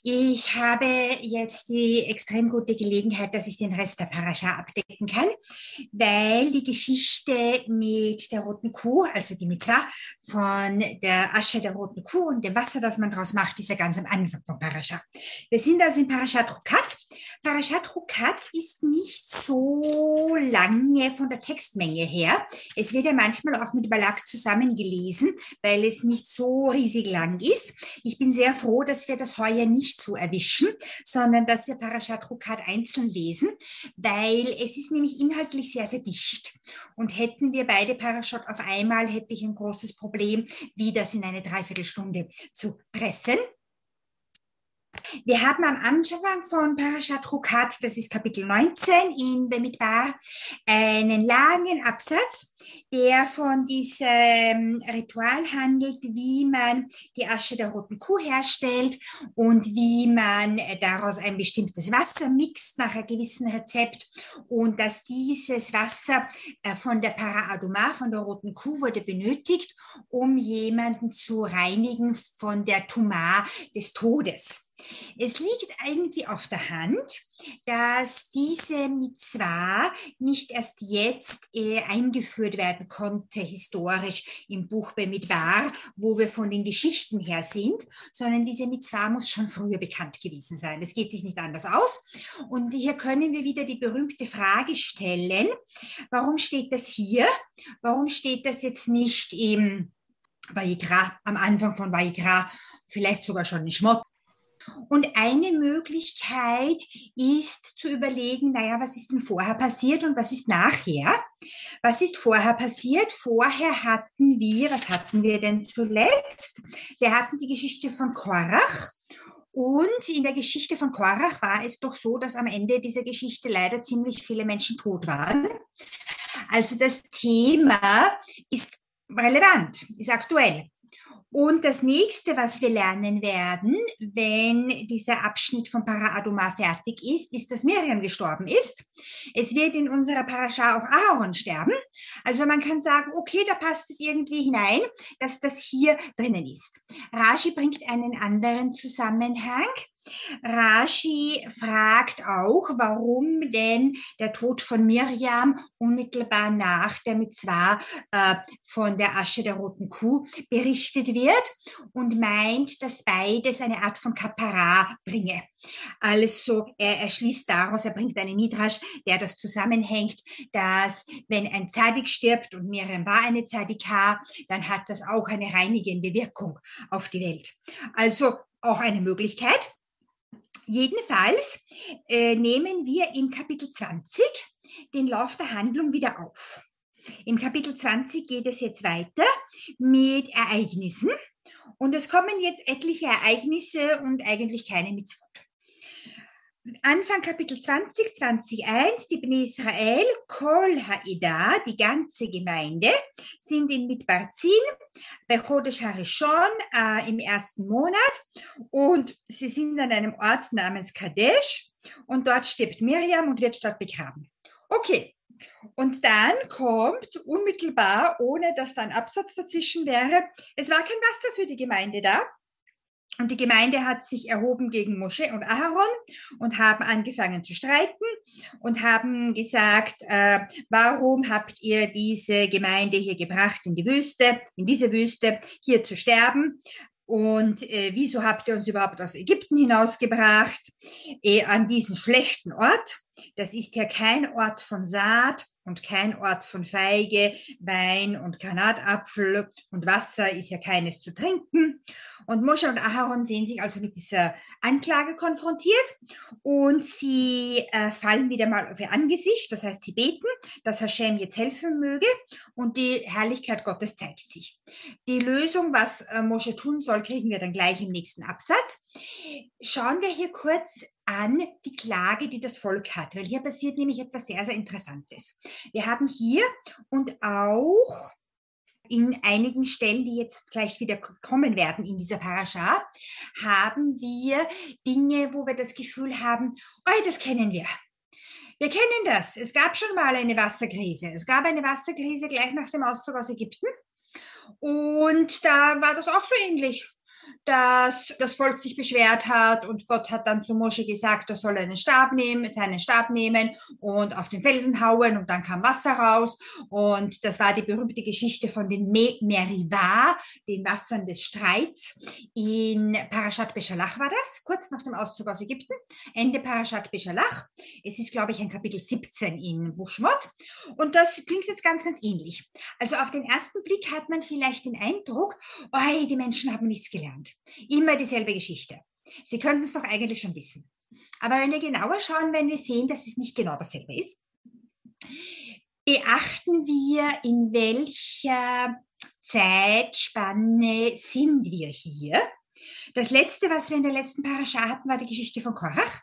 Ich habe jetzt die extrem gute Gelegenheit, dass ich den Rest der Parascha abdecken kann, weil die Geschichte mit der roten Kuh, also die Mitzvah von der Asche der roten Kuh und dem Wasser, das man daraus macht, ist ja ganz am Anfang von Parascha. Wir sind also in Parashat Chukat. Parashat Chukat ist nicht so lange von der Textmenge her. Es wird ja manchmal auch mit Balak zusammengelesen, weil es nicht so riesig lang ist. Ich bin sehr froh, dass wir das heuer nicht so erwischen, sondern dass wir Parashat Chukat einzeln lesen, weil es ist nämlich inhaltlich sehr, sehr dicht. Und hätten wir beide Parashat auf einmal, hätte ich ein großes Problem, wie das in eine Dreiviertelstunde zu pressen. Wir haben am Anfang von Parashat Chukat, das ist Kapitel 19 in Bemidbar, einen langen Absatz, der von diesem Ritual handelt, wie man die Asche der roten Kuh herstellt und wie man daraus ein bestimmtes Wasser mixt nach einem gewissen Rezept und dass dieses Wasser von der Para Aduma, von der roten Kuh, wurde benötigt, um jemanden zu reinigen von der Tuma des Todes. Es liegt eigentlich auf der Hand, dass diese Mitzvah nicht erst jetzt eingeführt werden konnte, historisch im Buch Bemidbar, wo wir von den Geschichten her sind, sondern diese Mitzvah muss schon früher bekannt gewesen sein. Es geht sich nicht anders aus. Und hier können wir wieder die berühmte Frage stellen, warum steht das hier? Warum steht das jetzt nicht im Vayikra, am Anfang von Vayikra, vielleicht sogar schon in Shmot? Und eine Möglichkeit ist zu überlegen, naja, was ist denn vorher passiert und was ist nachher? Was ist vorher passiert? Vorher was hatten wir denn zuletzt? Wir hatten die Geschichte von Korach. Und in der Geschichte von Korach war es doch so, dass am Ende dieser Geschichte leider ziemlich viele Menschen tot waren. Also das Thema ist relevant, ist aktuell. Und das nächste, was wir lernen werden, wenn dieser Abschnitt von Para Aduma fertig ist, dass Miriam gestorben ist. Es wird in unserer Parascha auch Aaron sterben. Also man kann sagen, okay, da passt es irgendwie hinein, dass das hier drinnen ist. Rashi bringt einen anderen Zusammenhang. Rashi fragt auch, warum denn der Tod von Miriam unmittelbar nach der Mitzvah von der Asche der roten Kuh berichtet wird und meint, dass beides eine Art von Kapara bringe. Also er schließt daraus, er bringt einen Midrash, der das zusammenhängt, dass wenn ein Zadik stirbt und Miriam war eine Zadika, dann hat das auch eine reinigende Wirkung auf die Welt. Also auch eine Möglichkeit. Jedenfalls nehmen wir im Kapitel 20 den Lauf der Handlung wieder auf. Im Kapitel 20 geht es jetzt weiter mit Ereignissen und es kommen jetzt etliche Ereignisse und eigentlich keine Mitzvot. Anfang Kapitel 20, 20.1, die Bnei Israel, Kol Ha'ida, die ganze Gemeinde, sind in Midbar Zin, bei Chodesh HaRishon, im ersten Monat, und sie sind an einem Ort namens Kadesh, und dort stirbt Miriam und wird dort begraben. Okay, und dann kommt unmittelbar, ohne dass da ein Absatz dazwischen wäre, es war kein Wasser für die Gemeinde da. Und die Gemeinde hat sich erhoben gegen Mosche und Aharon und haben angefangen zu streiten und haben gesagt, warum habt ihr diese Gemeinde hier gebracht in diese Wüste, hier zu sterben? Und wieso habt ihr uns überhaupt aus Ägypten hinausgebracht, an diesen schlechten Ort? Das ist ja kein Ort von Saat und kein Ort von Feige, Wein und Granatapfel und Wasser ist ja keines zu trinken. Und Mosche und Aharon sehen sich also mit dieser Anklage konfrontiert und sie fallen wieder mal auf ihr Angesicht, das heißt, sie beten, dass Hashem jetzt helfen möge und die Herrlichkeit Gottes zeigt sich. Die Lösung, was Mosche tun soll, kriegen wir dann gleich im nächsten Absatz. Schauen wir hier kurz an die Klage, die das Volk hat, weil hier passiert nämlich etwas sehr, sehr Interessantes. Wir haben hier und auch in einigen Stellen, die jetzt gleich wieder kommen werden in dieser Parascha, haben wir Dinge, wo wir das Gefühl haben, oh, das kennen wir. Wir kennen das. Es gab schon mal eine Wasserkrise. Es gab eine Wasserkrise gleich nach dem Auszug aus Ägypten. Und da war das auch so ähnlich. dass das Volk sich beschwert hat und Gott hat dann zu Mosche gesagt, er soll seinen Stab nehmen und auf den Felsen hauen und dann kam Wasser raus und das war die berühmte Geschichte von den Meribah, den Wassern des Streits. In Parashat Beshalach war das, kurz nach dem Auszug aus Ägypten, Ende Parashat Beshalach. Es ist, glaube ich, ein Kapitel 17 in Buch Shmot und das klingt jetzt ganz, ganz ähnlich. Also auf den ersten Blick hat man vielleicht den Eindruck, oh, die Menschen haben nichts gelernt. Immer dieselbe Geschichte. Sie könnten es doch eigentlich schon wissen. Aber wenn wir genauer schauen, werden wir sehen, dass es nicht genau dasselbe ist. Beachten wir, in welcher Zeitspanne sind wir hier. Das letzte, was wir in der letzten Parascha hatten, war die Geschichte von Korach.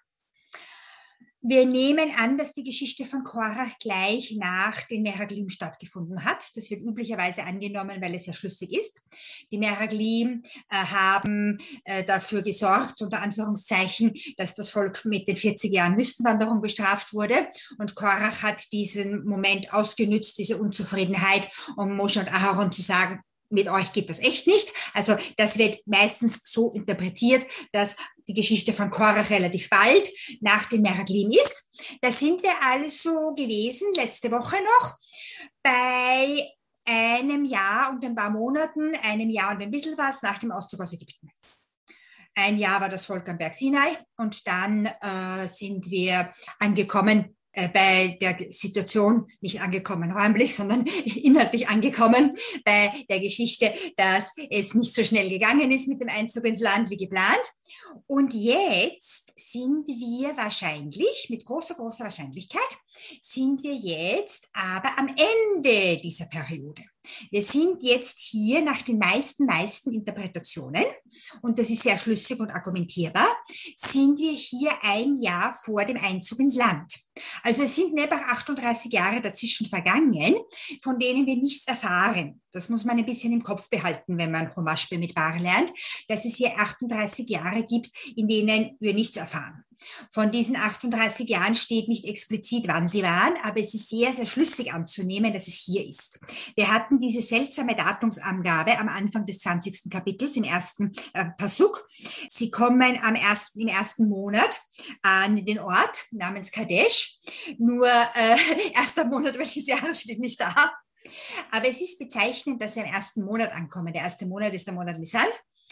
Wir nehmen an, dass die Geschichte von Korach gleich nach den Meraglim stattgefunden hat. Das wird üblicherweise angenommen, weil es ja schlüssig ist. Die Meraglim haben dafür gesorgt, unter Anführungszeichen, dass das Volk mit den 40 Jahren Wüstenwanderung bestraft wurde. Und Korach hat diesen Moment ausgenützt, diese Unzufriedenheit, um Moshe und Aharon zu sagen, mit euch geht das echt nicht. Also das wird meistens so interpretiert, dass die Geschichte von Korach relativ bald nach dem Meraglim ist. Da sind wir also gewesen, letzte Woche noch, bei einem Jahr und ein paar Monaten, einem Jahr und ein bisschen was nach dem Auszug aus Ägypten. Ein Jahr war das Volk am Berg Sinai und dann sind wir angekommen bei der Situation, nicht angekommen räumlich, sondern inhaltlich angekommen bei der Geschichte, dass es nicht so schnell gegangen ist mit dem Einzug ins Land wie geplant. Und jetzt sind wir wahrscheinlich, mit großer, großer Wahrscheinlichkeit, sind wir jetzt aber am Ende dieser Periode. Wir sind jetzt hier nach den meisten Interpretationen, und das ist sehr schlüssig und argumentierbar, sind wir hier ein Jahr vor dem Einzug ins Land. Also es sind netto 38 Jahre dazwischen vergangen, von denen wir nichts erfahren. Das muss man ein bisschen im Kopf behalten, wenn man Chumash Bamidbar lernt, dass es hier 38 Jahre gibt, in denen wir nichts erfahren. Von diesen 38 Jahren steht nicht explizit, wann sie waren, aber es ist sehr, sehr schlüssig anzunehmen, dass es hier ist. Wir hatten diese seltsame Datumsangabe am Anfang des 20. Kapitels im ersten Pasuk. Sie kommen im ersten Monat an den Ort namens Kadesh. Nur erster Monat welches Jahres steht nicht da. Aber es ist bezeichnend, dass sie im ersten Monat ankommen. Der erste Monat ist der Monat Nisan.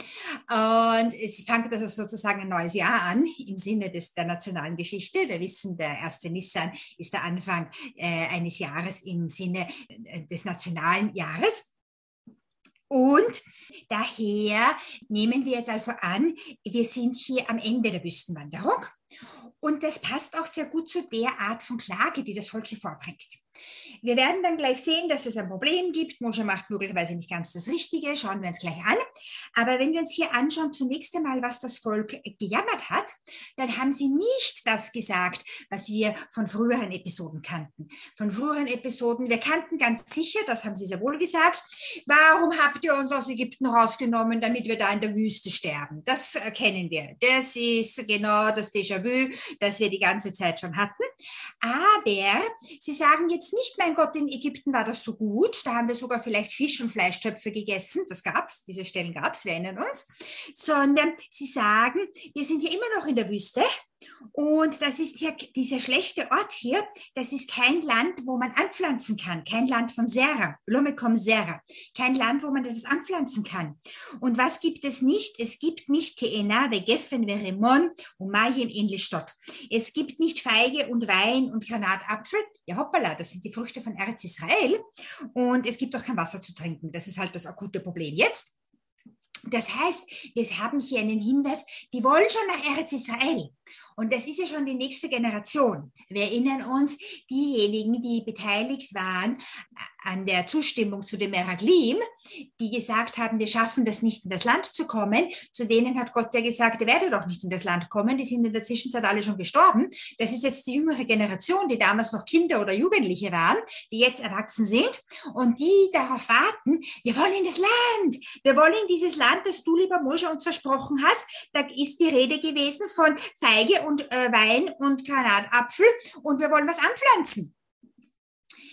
Und es fängt also sozusagen ein neues Jahr an im Sinne der nationalen Geschichte. Wir wissen, der erste Nissan ist der Anfang eines Jahres im Sinne des nationalen Jahres. Und daher nehmen wir jetzt also an, wir sind hier am Ende der Wüstenwanderung. Und das passt auch sehr gut zu der Art von Klage, die das Volk hier vorbringt. Wir werden dann gleich sehen, dass es ein Problem gibt. Moshe macht möglicherweise nicht ganz das Richtige, schauen wir uns gleich an. Aber wenn wir uns hier anschauen, zunächst einmal, was das Volk gejammert hat, dann haben sie nicht das gesagt, was wir von früheren Episoden kannten. Von früheren Episoden, wir kannten ganz sicher, das haben sie sehr wohl gesagt, warum habt ihr uns aus Ägypten rausgenommen, damit wir da in der Wüste sterben? Das kennen wir. Das ist genau das Déjà-vu, das wir die ganze Zeit schon hatten. Aber sie sagen jetzt nicht, mein Gott, in Ägypten war das so gut, da haben wir sogar vielleicht Fisch- und Fleischtöpfe gegessen, das gab's, diese Stellen gab's, wir erinnern uns, sondern sie sagen, wir sind ja immer noch in der Wüste. Und das ist ja dieser schlechte Ort hier, das ist kein Land, wo man anpflanzen kann, kein Land von Serra, Lomekom Serra, kein Land, wo man etwas anpflanzen kann. Und was gibt es nicht? Es gibt nicht Teena, Vegeffen, Veremon und Mayim ähnlich Stott. Es gibt nicht Feige und Wein und Granatapfel. Ja, hoppala, das sind die Früchte von Eretz Israel. Und es gibt auch kein Wasser zu trinken. Das ist halt das akute Problem jetzt. Das heißt, wir haben hier einen Hinweis, die wollen schon nach Eretz Israel. Und das ist ja schon die nächste Generation. Wir erinnern uns, diejenigen, die beteiligt waren an der Zustimmung zu dem Meraglim, die gesagt haben, wir schaffen das nicht, in das Land zu kommen, zu denen hat Gott ja gesagt, ihr werdet doch nicht in das Land kommen, die sind in der Zwischenzeit alle schon gestorben. Das ist jetzt die jüngere Generation, die damals noch Kinder oder Jugendliche waren, die jetzt erwachsen sind und die darauf warten, wir wollen in das Land, wir wollen in dieses Land, das du, lieber Moshe, uns versprochen hast. Da ist die Rede gewesen von Feige und Wein und Granatapfel und wir wollen was anpflanzen.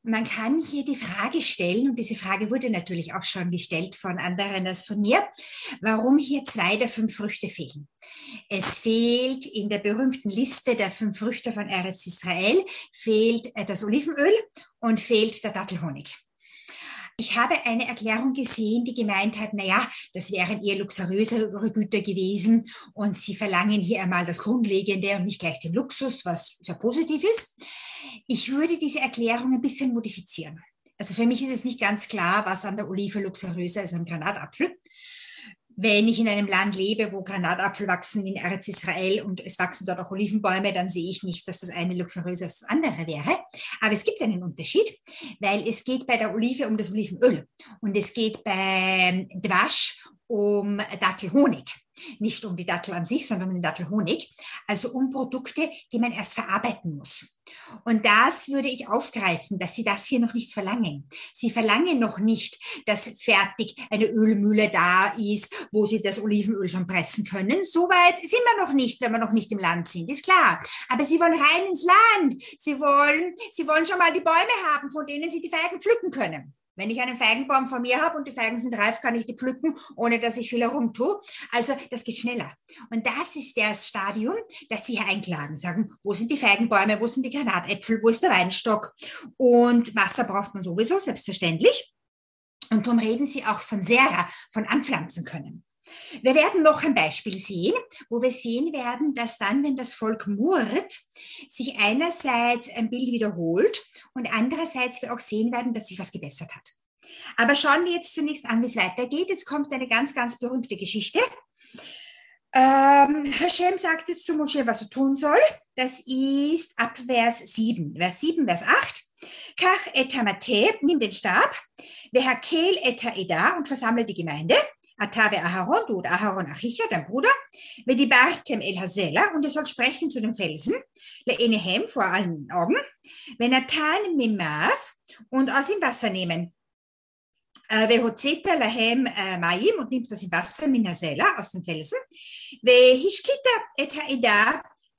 Man kann hier die Frage stellen, und diese Frage wurde natürlich auch schon gestellt von anderen als von mir, warum hier 2 der 5 Früchte fehlen. Es fehlt in der berühmten Liste der 5 Früchte von Eretz Israel, fehlt das Olivenöl und fehlt der Dattelhonig. Ich habe eine Erklärung gesehen, die gemeint hat, naja, das wären eher luxuriösere Güter gewesen und sie verlangen hier einmal das Grundlegende und nicht gleich den Luxus, was sehr positiv ist. Ich würde diese Erklärung ein bisschen modifizieren. Also für mich ist es nicht ganz klar, was an der Olive luxuriöser ist als am Granatapfel. Wenn ich in einem Land lebe, wo Granatapfel wachsen in Eretz Israel und es wachsen dort auch Olivenbäume, dann sehe ich nicht, dass das eine luxuriöser als das andere wäre. Aber es gibt einen Unterschied, weil es geht bei der Olive um das Olivenöl und es geht bei Dwasch um Dattelhonig. Nicht um die Dattel an sich, sondern um den Dattelhonig. Also um Produkte, die man erst verarbeiten muss. Und das würde ich aufgreifen, dass Sie das hier noch nicht verlangen. Sie verlangen noch nicht, dass fertig eine Ölmühle da ist, wo Sie das Olivenöl schon pressen können. Soweit sind wir noch nicht, wenn wir noch nicht im Land sind, ist klar. Aber Sie wollen rein ins Land. Sie wollen schon mal die Bäume haben, von denen Sie die Feigen pflücken können. Wenn ich einen Feigenbaum vor mir habe und die Feigen sind reif, kann ich die pflücken, ohne dass ich viel herumtue. Also das geht schneller. Und das ist das Stadium, das Sie hier einklagen. Sagen, wo sind die Feigenbäume, wo sind die Granatäpfel, wo ist der Weinstock? Und Wasser braucht man sowieso, selbstverständlich. Und darum reden Sie auch von Sera, von anpflanzen können. Wir werden noch ein Beispiel sehen, wo wir sehen werden, dass dann, wenn das Volk murrt, sich einerseits ein Bild wiederholt und andererseits wir auch sehen werden, dass sich was gebessert hat. Aber schauen wir jetzt zunächst an, wie es weitergeht. Jetzt kommt eine ganz, ganz berühmte Geschichte. Hashem sagt jetzt zu Moshe, was er tun soll. Das ist ab Vers 7. Vers 7, Vers 8. Kach et hamate, nimm den Stab, vehakel et haeda und versammle die Gemeinde. Atave Aharon, du und Aharon Achicha, dein Bruder, Vedibartem El Hazela, und er soll sprechen zu dem Felsen, Le'enehem, vor allen Augen, Venatan Mimav, und aus ihm Wasser nehmen. Vehozeta Lahem Mayim, und nimmt aus ihm Wasser, Minazela, aus dem Felsen, Vehishkita et Haida,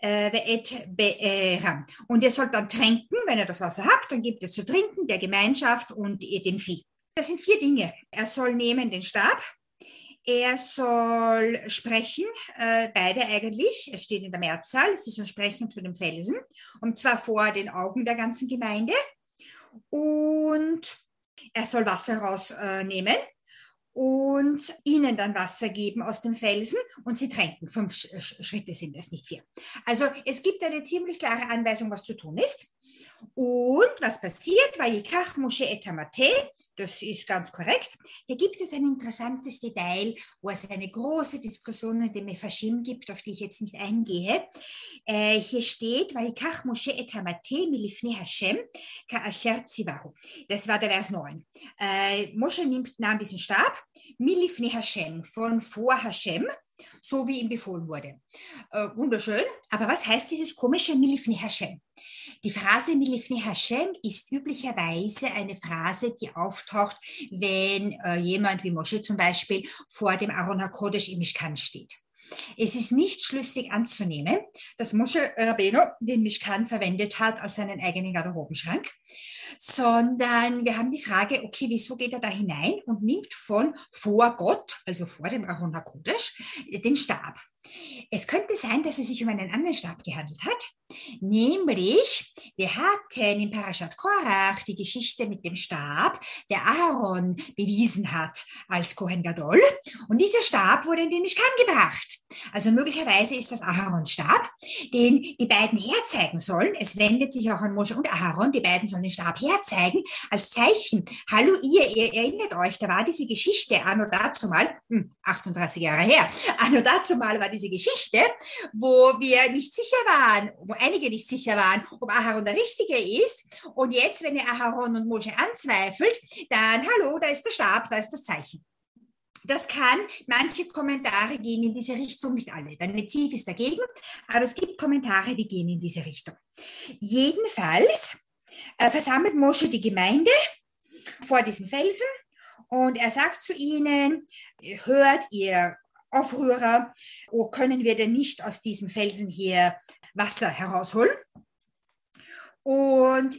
und er soll dann tränken, wenn er das Wasser hat, dann gibt er zu trinken, der Gemeinschaft und dem Vieh. Das sind 4 Dinge. Er soll nehmen den Stab, er soll sprechen, beide eigentlich, es steht in der Mehrzahl, sie soll sprechen zu dem Felsen, und zwar vor den Augen der ganzen Gemeinde, und er soll Wasser rausnehmen und ihnen dann Wasser geben aus dem Felsen und sie tränken. 5 Schritte sind es, nicht 4. Also es gibt eine ziemlich klare Anweisung, was zu tun ist. Und was passiert? Vayikach Moshe et hamate, das ist ganz korrekt. Hier gibt es ein interessantes Detail, wo es eine große Diskussion in dem Mephashim gibt, auf die ich jetzt nicht eingehe. Hier steht, Vayikach Moshe et hamate milifnei Hashem ka'asher tzivahu. Das war der Vers 9. Moshe nahm diesen Stab, milifnei Hashem, von vor Hashem, so wie ihm befohlen wurde. Wunderschön. Aber was heißt dieses komische milifnei Hashem? Die Phrase Milifnei Hashem ist üblicherweise eine Phrase, die auftaucht, wenn jemand wie Moshe zum Beispiel vor dem Aron HaKodesh im Mishkan steht. Es ist nicht schlüssig anzunehmen, dass Moshe Rabbeinu den Mishkan verwendet hat als seinen eigenen Garderobenschrank, sondern wir haben die Frage, okay, wieso geht er da hinein und nimmt von vor Gott, also vor dem Aron HaKodesh, den Stab. Es könnte sein, dass es sich um einen anderen Stab gehandelt hat, nämlich wir hatten in Parashat Korach die Geschichte mit dem Stab, der Aaron bewiesen hat als Kohen Gadol, und dieser Stab wurde in den Mishkan gebracht. Also möglicherweise ist das Aarons Stab, den die beiden herzeigen sollen. Es wendet sich auch an Moshe und Aaron, die beiden sollen den Stab herzeigen als Zeichen. Hallo ihr erinnert euch, da war diese Geschichte, anno dazu mal, 38 Jahre her, anno dazu mal war diese Geschichte, wo wir nicht sicher waren, wo einige nicht sicher waren, ob Aaron der Richtige ist. Und jetzt, wenn ihr Aaron und Moshe anzweifelt, dann hallo, da ist der Stab, da ist das Zeichen. Das kann, manche Kommentare gehen in diese Richtung, nicht alle. Der Netziv ist dagegen, aber es gibt Kommentare, die gehen in diese Richtung. Jedenfalls versammelt Moshe die Gemeinde vor diesem Felsen und er sagt zu ihnen, hört ihr Aufrührer, oh, können wir denn nicht aus diesem Felsen hier Wasser herausholen? Und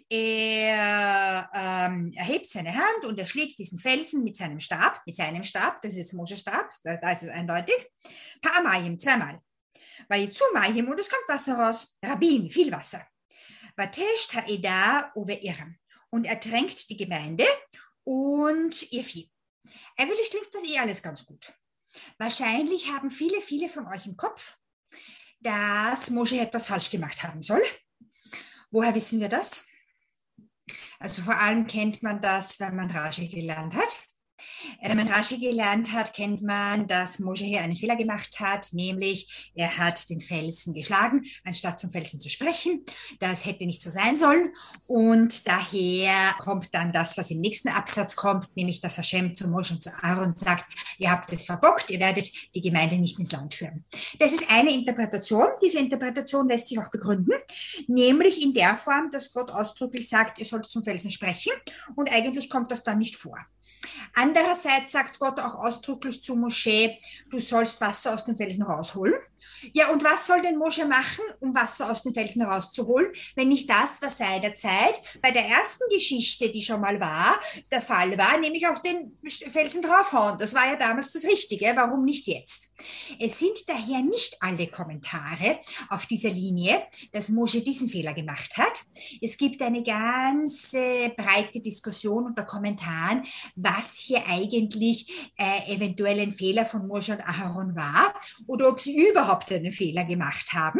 er erhebt seine Hand und er schlägt diesen Felsen mit seinem Stab, das ist jetzt Mosches Stab, da ist es eindeutig, Pa'amayim, zweimal. Vayitzu Mayim und es kommt Wasser raus, Rabim, viel Wasser. Vatesh Ta'eda Uve'iram. Und er tränkt die Gemeinde und ihr Vieh. Eigentlich klingt das alles ganz gut. Wahrscheinlich haben viele von euch im Kopf, dass Mosche etwas falsch gemacht haben soll. Woher wissen wir das? Also vor allem kennt man das, wenn man Rashi gelernt hat. Wenn man Rashi gelernt hat, kennt man, dass Mosche hier einen Fehler gemacht hat, nämlich er hat den Felsen geschlagen, anstatt zum Felsen zu sprechen. Das hätte nicht so sein sollen. Und daher kommt dann das, was im nächsten Absatz kommt, nämlich dass Hashem zu Mosche und zu Aaron sagt, ihr habt es verbockt, ihr werdet die Gemeinde nicht ins Land führen. Das ist eine Interpretation. Diese Interpretation lässt sich auch begründen, nämlich in der Form, dass Gott ausdrücklich sagt, ihr sollt zum Felsen sprechen und eigentlich kommt das dann nicht vor. Andererseits sagt Gott auch ausdrücklich zu Mosche, du sollst Wasser aus dem Felsen rausholen. Ja, und was soll denn Mosche machen, um Wasser aus den Felsen rauszuholen, wenn nicht das, was seinerzeit bei der ersten Geschichte, die schon mal war, der Fall war, nämlich auf den Felsen draufhauen. Das war ja damals das Richtige, warum nicht jetzt? Es sind daher nicht alle Kommentare auf dieser Linie, dass Mosche diesen Fehler gemacht hat. Es gibt eine ganz breite Diskussion unter Kommentaren, was hier eigentlich eventuell ein Fehler von Mosche und Aharon war oder ob sie überhaupt einen Fehler gemacht haben.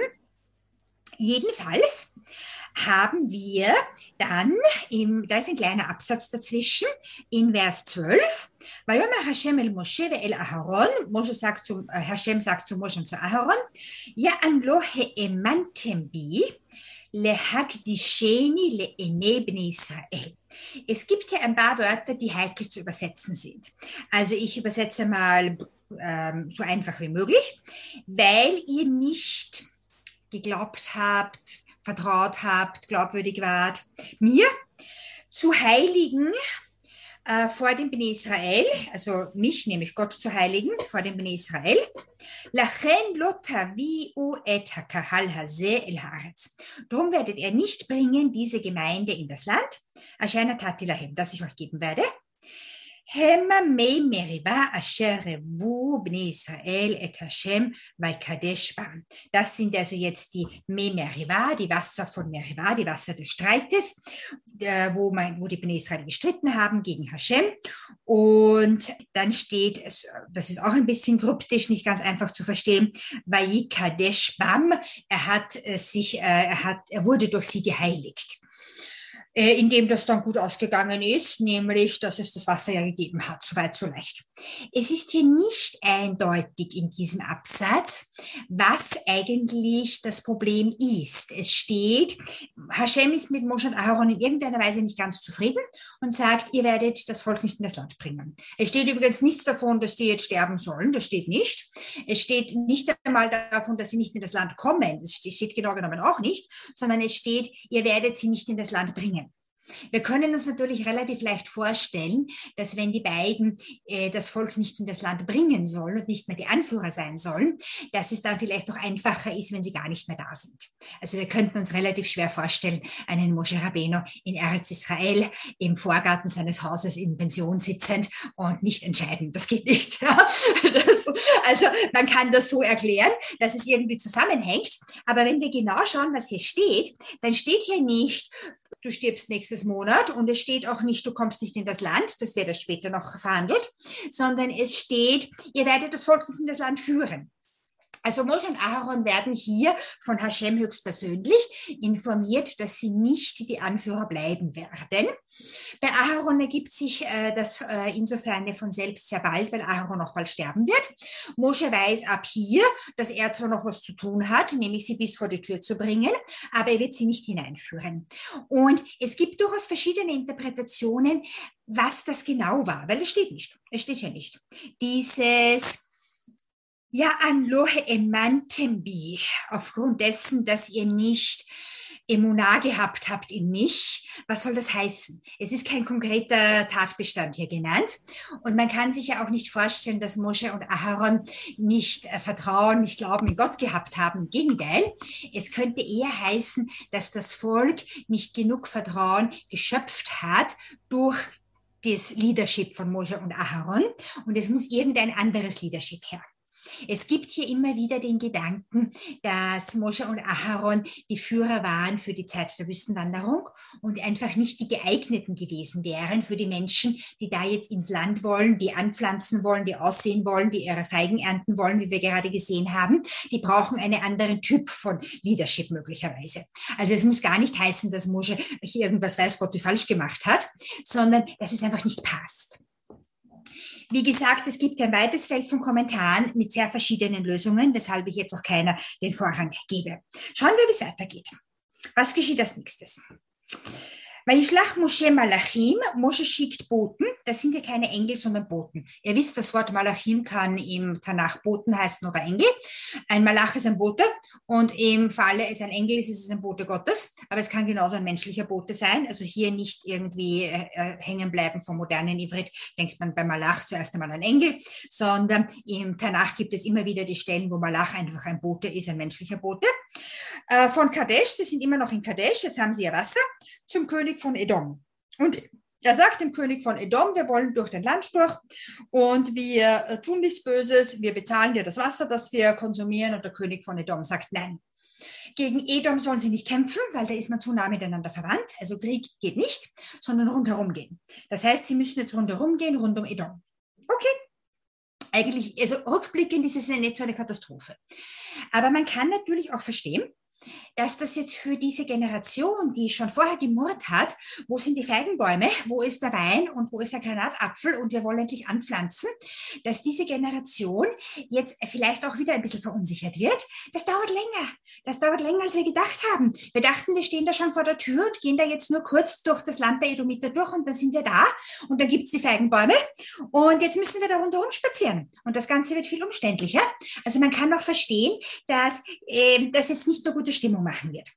Jedenfalls haben wir dann, da ist ein kleiner Absatz dazwischen, in Vers 12, Vayomer Hashem el Moshe ve el Aharon, Hashem sagt zu Moshe und zu Aharon, Ya'an lo he'emantem bi, lehakdisheni le'enei bnei Israel. Es gibt hier ein paar Wörter, die heikel zu übersetzen sind. Also ich übersetze mal so einfach wie möglich, weil ihr nicht geglaubt habt, vertraut habt, glaubwürdig wart, mir zu heiligen vor dem Bnei Israel, also mich, nämlich Gott zu heiligen vor dem Bnei Israel. Lachen lo taviu et hakahal hazeh el haaretz. Darum werdet ihr nicht bringen diese Gemeinde in das Land, asher natati lahem, das ich euch geben werde. Hema mei meriba asher revu bnei Israel et Hashem vaykadesh bam. Das sind also jetzt die mei meriba, die Wasser von Meriba, die Wasser des Streites, wo die Bnei Israel gestritten haben gegen Hashem. Und dann steht, das ist auch ein bisschen kryptisch, nicht ganz einfach zu verstehen, vaykadesh bam, er wurde durch sie geheiligt. Indem das dann gut ausgegangen ist, nämlich, dass es das Wasser ja gegeben hat, soweit so leicht. Es ist hier nicht eindeutig in diesem Absatz, was eigentlich das Problem ist. Es steht, Hashem ist mit Moshe und Aaron in irgendeiner Weise nicht ganz zufrieden und sagt, ihr werdet das Volk nicht in das Land bringen. Es steht übrigens nichts davon, dass die jetzt sterben sollen, das steht nicht. Es steht nicht einmal davon, dass sie nicht in das Land kommen, das steht genau genommen auch nicht, sondern es steht, ihr werdet sie nicht in das Land bringen. Wir können uns natürlich relativ leicht vorstellen, dass wenn die beiden das Volk nicht in das Land bringen sollen und nicht mehr die Anführer sein sollen, dass es dann vielleicht noch einfacher ist, wenn sie gar nicht mehr da sind. Also wir könnten uns relativ schwer vorstellen, einen Moshe Rabbeinu in Eretz Israel im Vorgarten seines Hauses in Pension sitzend und nicht entscheiden. Das geht nicht. Also man kann das so erklären, dass es irgendwie zusammenhängt. Aber wenn wir genau schauen, was hier steht, dann steht hier nicht, du stirbst nächstes Monat und es steht auch nicht, du kommst nicht in das Land, das wird erst später noch verhandelt, sondern es steht, ihr werdet das Volk nicht in das Land führen. Also Moshe und Aaron werden hier von Hashem höchstpersönlich informiert, dass sie nicht die Anführer bleiben werden. Bei Aaron ergibt sich das insofern von selbst sehr bald, weil Aaron noch bald sterben wird. Moshe weiß ab hier, dass er zwar noch was zu tun hat, nämlich sie bis vor die Tür zu bringen, aber er wird sie nicht hineinführen. Und es gibt durchaus verschiedene Interpretationen, was das genau war, weil es steht nicht. Es steht ja nicht. Dieses Ja, an Lohe emantem bi, aufgrund dessen, dass ihr nicht Emunah gehabt habt in mich. Was soll das heißen? Es ist kein konkreter Tatbestand hier genannt. Und man kann sich ja auch nicht vorstellen, dass Mosche und Aharon nicht Vertrauen, nicht Glauben in Gott gehabt haben. Im Gegenteil, es könnte eher heißen, dass das Volk nicht genug Vertrauen geschöpft hat durch das Leadership von Mosche und Aharon. Und es muss irgendein anderes Leadership her. Es gibt hier immer wieder den Gedanken, dass Mosche und Aharon die Führer waren für die Zeit der Wüstenwanderung und einfach nicht die geeigneten gewesen wären für die Menschen, die da jetzt ins Land wollen, die anpflanzen wollen, die aussehen wollen, die ihre Feigen ernten wollen, wie wir gerade gesehen haben. Die brauchen einen anderen Typ von Leadership möglicherweise. Also es muss gar nicht heißen, dass Mosche hier irgendwas weiß Gott wie falsch gemacht hat, sondern dass es einfach nicht passt. Wie gesagt, es gibt ein weites Feld von Kommentaren mit sehr verschiedenen Lösungen, weshalb ich jetzt auch keiner den Vorrang gebe. Schauen wir, wie es weitergeht. Was geschieht als nächstes? Vayishlach Moshe Malachim, Moshe schickt Boten, das sind ja keine Engel, sondern Boten. Ihr wisst, das Wort Malachim kann im Tanach Boten heißen oder Engel. Ein Malach ist ein Bote und im Falle es ein Engel ist, ist es ein Bote Gottes, aber es kann genauso ein menschlicher Bote sein, also hier nicht irgendwie hängen bleiben vom modernen Ivrit, denkt man bei Malach zuerst einmal an Engel, sondern im Tanach gibt es immer wieder die Stellen, wo Malach einfach ein Bote ist, ein menschlicher Bote. Von Kadesh, sie sind immer noch in Kadesh, jetzt haben sie ihr Wasser, zum König von Edom. Und er sagt dem König von Edom, wir wollen durch den Land durch und wir tun nichts Böses, wir bezahlen dir das Wasser, das wir konsumieren. Und der König von Edom sagt nein. Gegen Edom sollen sie nicht kämpfen, weil da ist man zu nah miteinander verwandt. Also Krieg geht nicht, sondern rundherum gehen. Das heißt, sie müssen jetzt rundherum gehen, rund um Edom. Okay. Eigentlich, also rückblickend ist es nicht so eine Katastrophe. Aber man kann natürlich auch verstehen, dass das jetzt für diese Generation, die schon vorher gemurrt hat, wo sind die Feigenbäume, wo ist der Wein und wo ist der Granatapfel und wir wollen endlich anpflanzen, dass diese Generation jetzt vielleicht auch wieder ein bisschen verunsichert wird. Das dauert länger. Das dauert länger, als wir gedacht haben. Wir dachten, wir stehen da schon vor der Tür und gehen da jetzt nur kurz durch das Land der Edomiter durch und dann sind wir da und dann gibt es die Feigenbäume und jetzt müssen wir da rundherum spazieren und das Ganze wird viel umständlicher. Also man kann auch verstehen, dass das jetzt nicht nur gute Stimmung machen wird.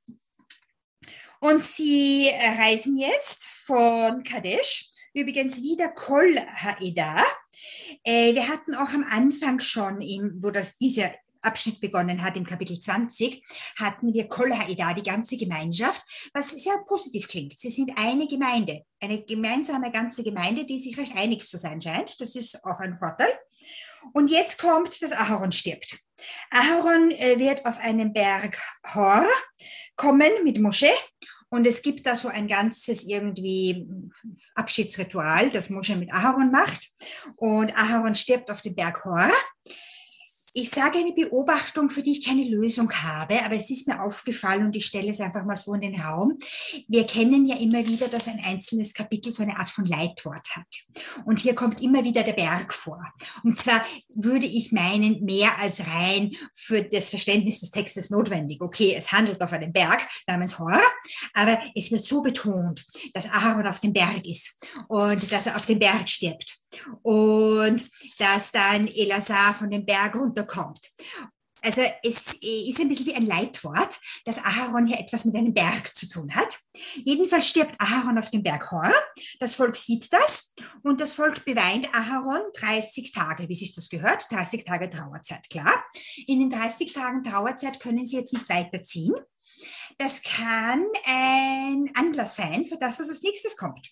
Und sie reisen jetzt von Kadesh, übrigens wieder Kol Ha'edah. Wir hatten auch am Anfang schon, wo dieser Abschnitt begonnen hat, im Kapitel 20, hatten wir Kol Ha'edah, die ganze Gemeinschaft, was sehr positiv klingt. Sie sind eine Gemeinde, eine gemeinsame ganze Gemeinde, die sich recht einig zu sein scheint. Das ist auch ein Vorteil. Und jetzt kommt, dass Aharon stirbt. Aharon wird auf einen Berg Hor kommen mit Mosche und es gibt da so ein ganzes irgendwie Abschiedsritual, das Mosche mit Aharon macht und Aharon stirbt auf dem Berg Hor. Ich sage eine Beobachtung, für die ich keine Lösung habe, aber es ist mir aufgefallen und ich stelle es einfach mal so in den Raum. Wir kennen ja immer wieder, dass ein einzelnes Kapitel so eine Art von Leitwort hat. Und hier kommt immer wieder der Berg vor. Und zwar würde ich meinen, mehr als rein für das Verständnis des Textes notwendig. Okay, es handelt auf einem Berg namens Hor, aber es wird so betont, dass Aharon auf dem Berg ist und dass er auf dem Berg stirbt. Und dass dann Elazar von dem Berg runterkommt. Also es ist ein bisschen wie ein Leitwort, dass Aharon hier etwas mit einem Berg zu tun hat. Jedenfalls stirbt Aharon auf dem Berg Hor. Das Volk sieht das und das Volk beweint Aharon 30 Tage, wie sich das gehört. 30 Tage Trauerzeit, klar. In den 30 Tagen Trauerzeit können sie jetzt nicht weiterziehen. Das kann ein Anlass sein für das, was als nächstes kommt.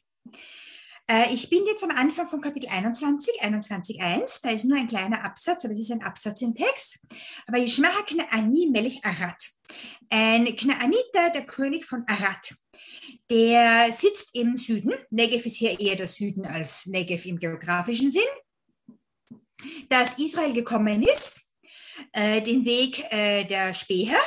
Ich bin jetzt am Anfang von Kapitel 21, 21.1, da ist nur ein kleiner Absatz, aber es ist ein Absatz im Text. Aber Yishmaha Knaani Melech Arad, ein Knaaniter, der König von Arad, der sitzt im Süden. Negev ist hier eher der Süden als Negev im geografischen Sinn. Dass Israel gekommen ist, den Weg der Späher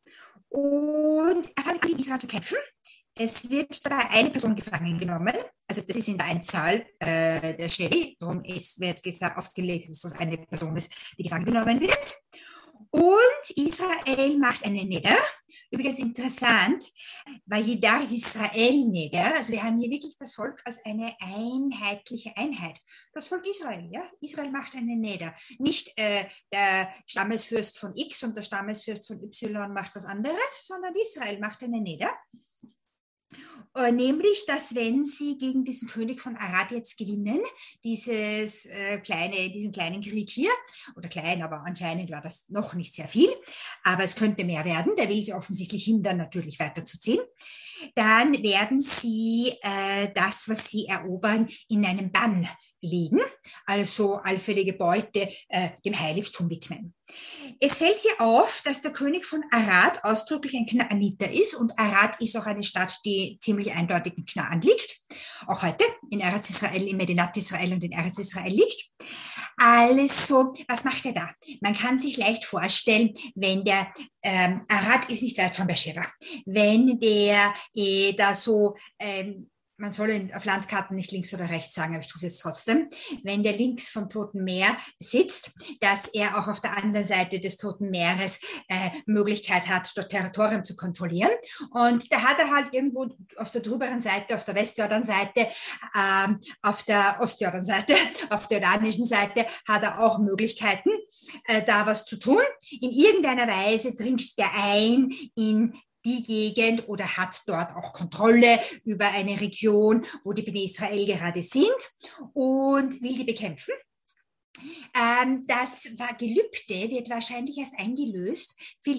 und er fängt an, in Israel zu kämpfen. Es wird dabei eine Person gefangen genommen, also das ist in der Einzahl der Stelle, darum wird ausgelegt, dass das eine Person ist, die gefangen genommen wird. Und Israel macht eine Neder. Übrigens interessant, weil Vayidar Israel Neder, also wir haben hier wirklich das Volk als eine einheitliche Einheit. Das Volk Israel, ja, Israel macht eine Neder. Nicht der Stammesfürst von X und der Stammesfürst von Y macht was anderes, sondern Israel macht eine Neder. Nämlich, dass wenn sie gegen diesen König von Arad jetzt gewinnen, diesen kleinen Krieg hier, oder klein, aber anscheinend war das noch nicht sehr viel, aber es könnte mehr werden, der will sie offensichtlich hindern, natürlich weiterzuziehen, dann werden sie das, was sie erobern, in einen Bann legen, also allfällige Beute dem Heiligtum widmen. Es fällt hier auf, dass der König von Arad ausdrücklich ein Knaaniter ist und Arad ist auch eine Stadt, die ziemlich eindeutig in Knaan liegt, auch heute in Eretz Israel, in Medinat Israel und in Eretz Israel liegt. Also, was macht er da? Man kann sich leicht vorstellen, wenn der Arad ist nicht weit von Beersheba, wenn der da so man soll auf Landkarten nicht links oder rechts sagen, aber ich tue es jetzt trotzdem, wenn der links vom Toten Meer sitzt, dass er auch auf der anderen Seite des Toten Meeres Möglichkeit hat, dort Territorium zu kontrollieren. Und da hat er halt irgendwo auf der drüberen Seite, auf der Westjordanseite, auf der Ostjordanseite, auf der jordanischen Seite hat er auch Möglichkeiten, da was zu tun. In irgendeiner Weise dringt der ein in die Gegend oder hat dort auch Kontrolle über eine Region, wo die Bnei Israel gerade sind und will die bekämpfen. Das Gelübde wird wahrscheinlich erst eingelöst,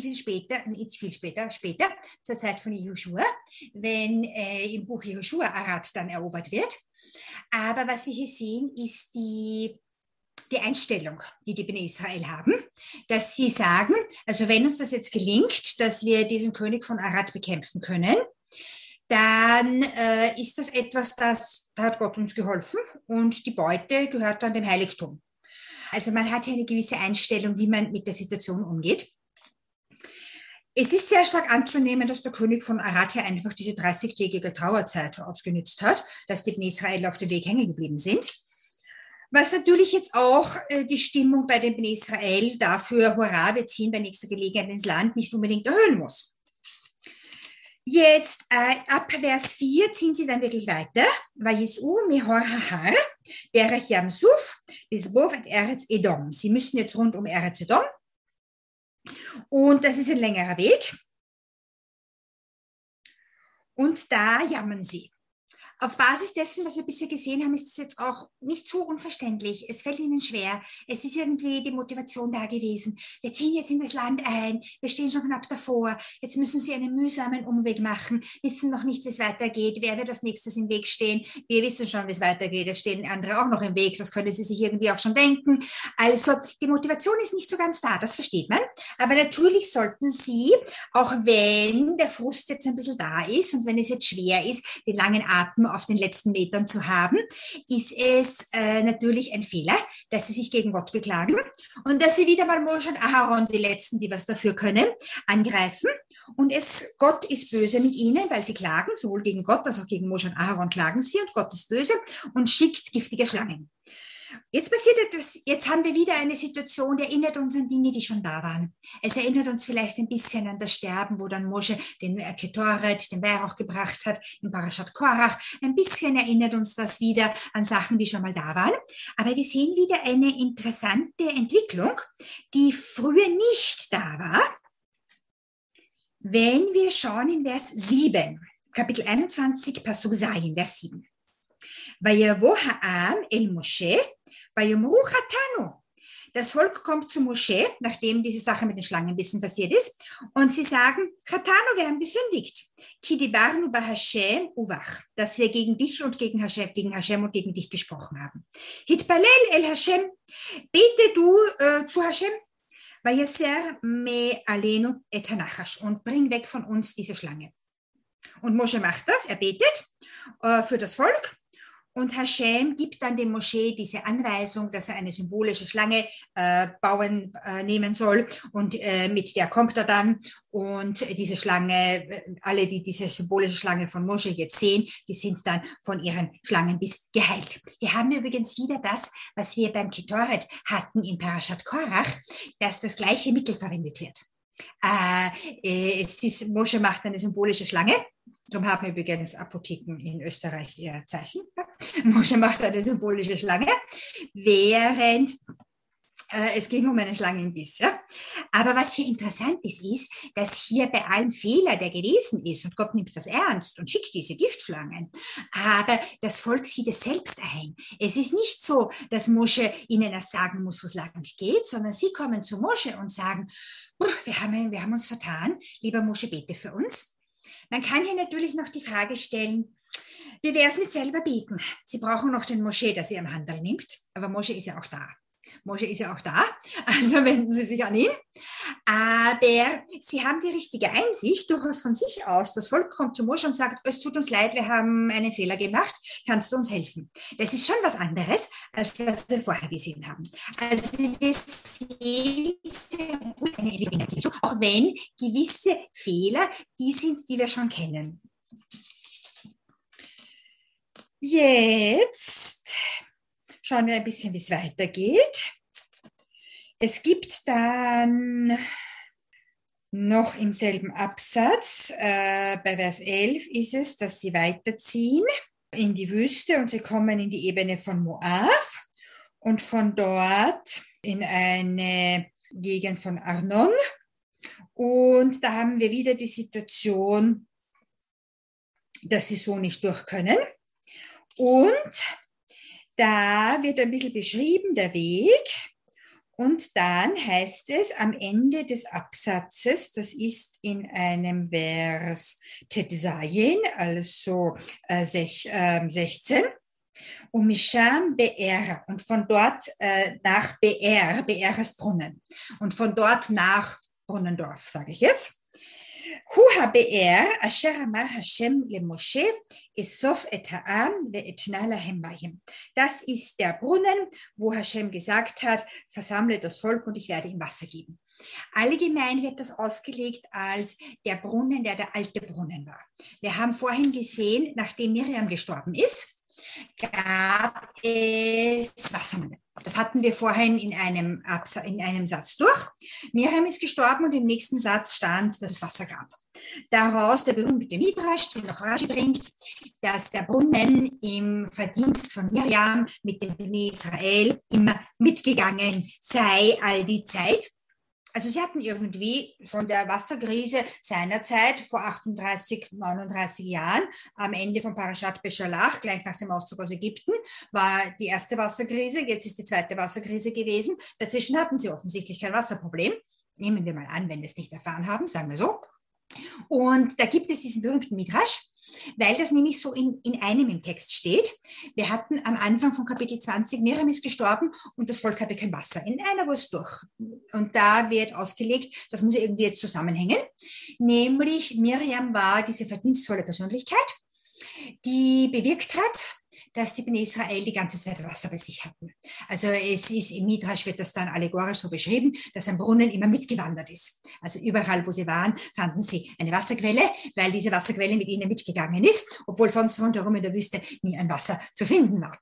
später, zur Zeit von Joshua, wenn im Buch Joshua Arad dann erobert wird. Aber was wir hier sehen, ist die Einstellung, die Bnei Israel haben, dass sie sagen, also wenn uns das jetzt gelingt, dass wir diesen König von Arad bekämpfen können, dann ist das etwas, da hat Gott uns geholfen und die Beute gehört dann dem Heiligtum. Also man hat hier eine gewisse Einstellung, wie man mit der Situation umgeht. Es ist sehr stark anzunehmen, dass der König von Arad hier einfach diese 30-tägige Trauerzeit ausgenutzt hat, dass die Bnei Israel auf dem Weg hängen geblieben sind. Was natürlich jetzt auch die Stimmung bei den Bnei Israel dafür, hurra, wir ziehen bei nächster Gelegenheit ins Land, nicht unbedingt erhöhen muss. Jetzt ab Vers 4 ziehen sie dann wirklich weiter. Vayisu mihor hahar, derech yam suf, bis bov et Eretz Edom. Sie müssen jetzt rund um Eretz Edom. Und das ist ein längerer Weg. Und da jammern sie. Auf Basis dessen, was wir bisher gesehen haben, ist es jetzt auch nicht so unverständlich. Es fällt ihnen schwer. Es ist irgendwie die Motivation da gewesen. Wir ziehen jetzt in das Land ein. Wir stehen schon knapp davor. Jetzt müssen sie einen mühsamen Umweg machen, wissen noch nicht, wie es weitergeht. Wer wird als nächstes im Weg stehen? Wir wissen schon, wie es weitergeht. Es stehen andere auch noch im Weg. Das können sie sich irgendwie auch schon denken. Also die Motivation ist nicht so ganz da. Das versteht man. Aber natürlich sollten sie, auch wenn der Frust jetzt ein bisschen da ist und wenn es jetzt schwer ist, den langen Atem auf den letzten Metern zu haben, ist es natürlich ein Fehler, dass sie sich gegen Gott beklagen und dass sie wieder mal Mose und Aaron, die Letzten, die was dafür können, angreifen. Und Gott ist böse mit ihnen, weil sie klagen, sowohl gegen Gott als auch gegen Mose und Aaron klagen sie und Gott ist böse und schickt giftige Schlangen. Jetzt passiert etwas, jetzt haben wir wieder eine Situation, die erinnert uns an Dinge, die schon da waren. Es erinnert uns vielleicht ein bisschen an das Sterben, wo dann Mosche den Ketoret, den Weihrauch gebracht hat, in Parashat Korach. Ein bisschen erinnert uns das wieder an Sachen, die schon mal da waren. Aber wir sehen wieder eine interessante Entwicklung, die früher nicht da war. Wenn wir schauen in Vers 7, Kapitel 21, Pasuk Zayin, Vers 7. Vayavo ha'am el Moshe, vayomru chatanu. Das Volk kommt zu Mosche, nachdem diese Sache mit den Schlangenbissen passiert ist, und sie sagen, Chatanu, wir haben gesündigt. Ki dibarnu ba Hashem uvach, dass wir gegen dich und gegen Hashem und gegen dich gesprochen haben. Hitpalel el Hashem, bete du zu Hashem, vayaser me alenu et hanachash, und bring weg von uns diese Schlange. Und Mosche macht das, er betet für das Volk. Und Hashem gibt dann dem Moschee diese Anweisung, dass er eine symbolische Schlange nehmen soll. Und mit der kommt er dann. Und diese Schlange, alle, die diese symbolische Schlange von Mosche jetzt sehen, die sind dann von ihren Schlangenbiss geheilt. Wir haben übrigens wieder das, was wir beim Ketoret hatten in Parashat Korach, dass das gleiche Mittel verwendet wird. Mosche macht eine symbolische Schlange. Darum haben übrigens Apotheken in Österreich ihr Zeichen. Mosche macht eine symbolische Schlange, während es ging um einen Schlangenbiss. Ja? Aber was hier interessant ist, ist, dass hier bei allem Fehler, der gewesen ist, und Gott nimmt das ernst und schickt diese Giftschlangen, aber das Volk sieht es selbst ein. Es ist nicht so, dass Mosche ihnen erst sagen muss, wo es lang geht, sondern sie kommen zu Mosche und sagen, wir haben uns vertan, lieber Mosche, bete für uns. Man kann hier natürlich noch die Frage stellen, wie wäre es mit selber beten? Sie brauchen noch den Moschee, der sie am Handel nimmt, aber Mosche ist ja auch da. Mosche ist ja auch da, also wenden Sie sich an ihn. Aber Sie haben die richtige Einsicht, durchaus von sich aus. Das Volk kommt zu Mosche und sagt, es tut uns leid, wir haben einen Fehler gemacht, kannst du uns helfen? Das ist schon was anderes, als was wir vorher gesehen haben. Also wir sehen eine Elimination, auch wenn gewisse Fehler die sind, die wir schon kennen. Jetzt schauen wir ein bisschen, wie es weitergeht. Es gibt dann noch im selben Absatz, bei Vers 11 ist es, dass sie weiterziehen in die Wüste und sie kommen in die Ebene von Moab und von dort in eine Gegend von Arnon. Und da haben wir wieder die Situation, dass sie so nicht durch können. Und da wird ein bisschen beschrieben, der Weg. Und dann heißt es am Ende des Absatzes, das ist in einem Vers Tetzayin, also 16, Misham Be'er, und von dort nach Be'er, Be'er ist Brunnen, und von dort nach Brunnendorf, sage ich jetzt. הוא הבאר אשר אמר השם למשה, אסוף את העם ואתנה להם מים. Das ist der Brunnen, wo Hashem gesagt hat, versammle das Volk und ich werde ihm Wasser geben. Allgemein wird das ausgelegt als der Brunnen, der alte Brunnen war. Wir haben vorhin gesehen, nachdem Miriam gestorben ist, gab es Wassermangel. Das hatten wir vorhin in einem Satz durch. Miriam ist gestorben und im nächsten Satz stand, dass es Wasser gab. Daraus der berühmte Midrash, den noch Rashi bringt, dass der Brunnen im Verdienst von Miriam mit dem Bnei Israel immer mitgegangen sei all die Zeit. Also sie hatten irgendwie von der Wasserkrise seinerzeit vor 38, 39 Jahren am Ende von Parashat Beshalach, gleich nach dem Auszug aus Ägypten, war die erste Wasserkrise, jetzt ist die zweite Wasserkrise gewesen. Dazwischen hatten sie offensichtlich kein Wasserproblem. Nehmen wir mal an, wenn wir es nicht erfahren haben, sagen wir so. Und da gibt es diesen berühmten Midrash, weil das nämlich so in einem im Text steht. Wir hatten am Anfang von Kapitel 20, Miriam ist gestorben und das Volk hatte kein Wasser. In einer war es durch. Und da wird ausgelegt, das muss irgendwie jetzt zusammenhängen. Nämlich Miriam war diese verdienstvolle Persönlichkeit, die bewirkt hat, dass die Bnei Israel die ganze Zeit Wasser bei sich hatten. Also es ist im Midrash wird das dann allegorisch so beschrieben, dass ein Brunnen immer mitgewandert ist. Also überall, wo sie waren, fanden sie eine Wasserquelle, weil diese Wasserquelle mit ihnen mitgegangen ist, obwohl sonst rundherum in der Wüste nie ein Wasser zu finden war.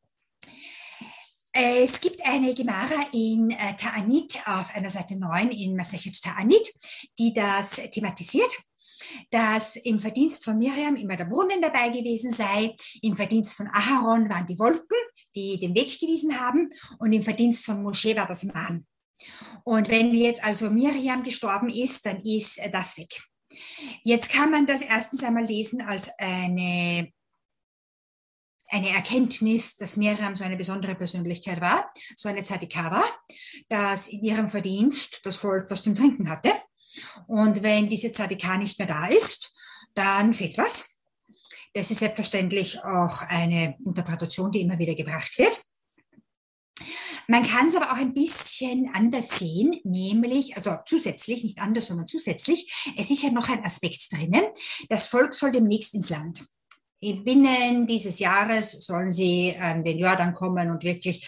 Es gibt eine Gemara in Ta'anit auf einer Seite 9 in Masechet Ta'anit, die das thematisiert, dass im Verdienst von Miriam immer der Brunnen dabei gewesen sei, im Verdienst von Aharon waren die Wolken, die den Weg gewiesen haben, und im Verdienst von Mosche war das Man. Und wenn jetzt also Miriam gestorben ist, dann ist das weg. Jetzt kann man das erstens einmal lesen als eine Erkenntnis, dass Miriam so eine besondere Persönlichkeit war, so eine Tzadika war, dass in ihrem Verdienst das Volk was zum Trinken hatte. Und wenn diese Tzadika nicht mehr da ist, dann fehlt was. Das ist selbstverständlich auch eine Interpretation, die immer wieder gebracht wird. Man kann es aber auch ein bisschen anders sehen, nämlich, also zusätzlich, nicht anders, sondern zusätzlich, es ist ja noch ein Aspekt drinnen, das Volk soll demnächst ins Land. binnen dieses Jahres sollen sie an den Jordan kommen und wirklich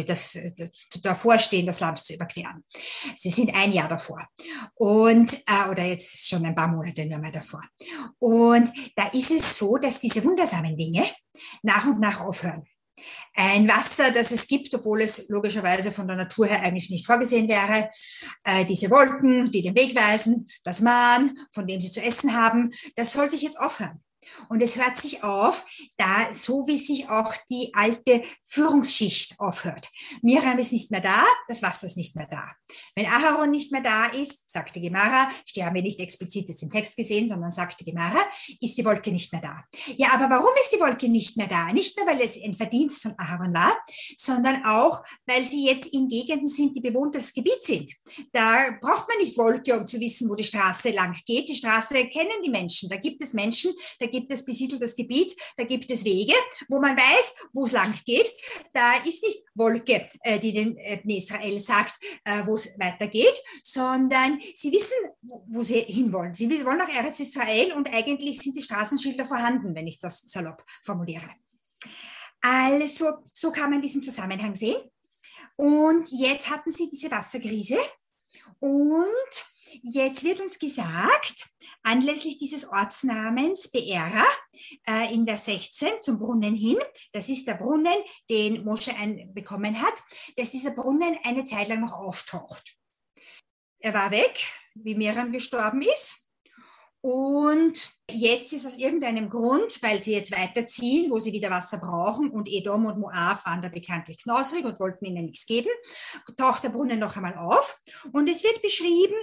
davor stehen, das Land zu überqueren. Sie sind ein Jahr davor oder jetzt schon ein paar Monate nur mehr davor. Und da ist es so, dass diese wundersamen Dinge nach und nach aufhören. Ein Wasser, das es gibt, obwohl es logischerweise von der Natur her eigentlich nicht vorgesehen wäre. Diese Wolken, die den Weg weisen, das Mahn, von dem sie zu essen haben, das soll sich jetzt aufhören. Und es hört sich auf, da so wie sich auch die alte Führungsschicht aufhört. Miriam ist nicht mehr da, das Wasser ist nicht mehr da. Wenn Aharon nicht mehr da ist, sagte Gemara, haben wir nicht explizit jetzt im Text gesehen, sondern sagte Gemara, ist die Wolke nicht mehr da. Ja, aber warum ist die Wolke nicht mehr da? Nicht nur, weil es ein Verdienst von Aharon war, sondern auch, weil sie jetzt in Gegenden sind, die bewohntes Gebiet sind. Da braucht man nicht Wolke, um zu wissen, wo die Straße lang geht. Die Straße kennen die Menschen. Da gibt es Menschen, da gibt es besiedeltes Gebiet, da gibt es Wege, wo man weiß, wo es lang geht. Da ist nicht Wolke, die den Israel sagt, wo es weitergeht, sondern sie wissen, wo sie hinwollen. Sie wollen nach Eretz Israel und eigentlich sind die Straßenschilder vorhanden, wenn ich das salopp formuliere. Also, so kann man diesen Zusammenhang sehen. Und jetzt hatten sie diese Wasserkrise und jetzt wird uns gesagt, anlässlich dieses Ortsnamens Beera in Vers 16 zum Brunnen hin, das ist der Brunnen, den Mosche bekommen hat, dass dieser Brunnen eine Zeit lang noch auftaucht. Er war weg, wie Miriam gestorben ist. Und jetzt ist aus irgendeinem Grund, weil sie jetzt weiterziehen, wo sie wieder Wasser brauchen und Edom und Moab waren da bekanntlich knausrig und wollten ihnen nichts geben, taucht der Brunnen noch einmal auf und es wird beschrieben,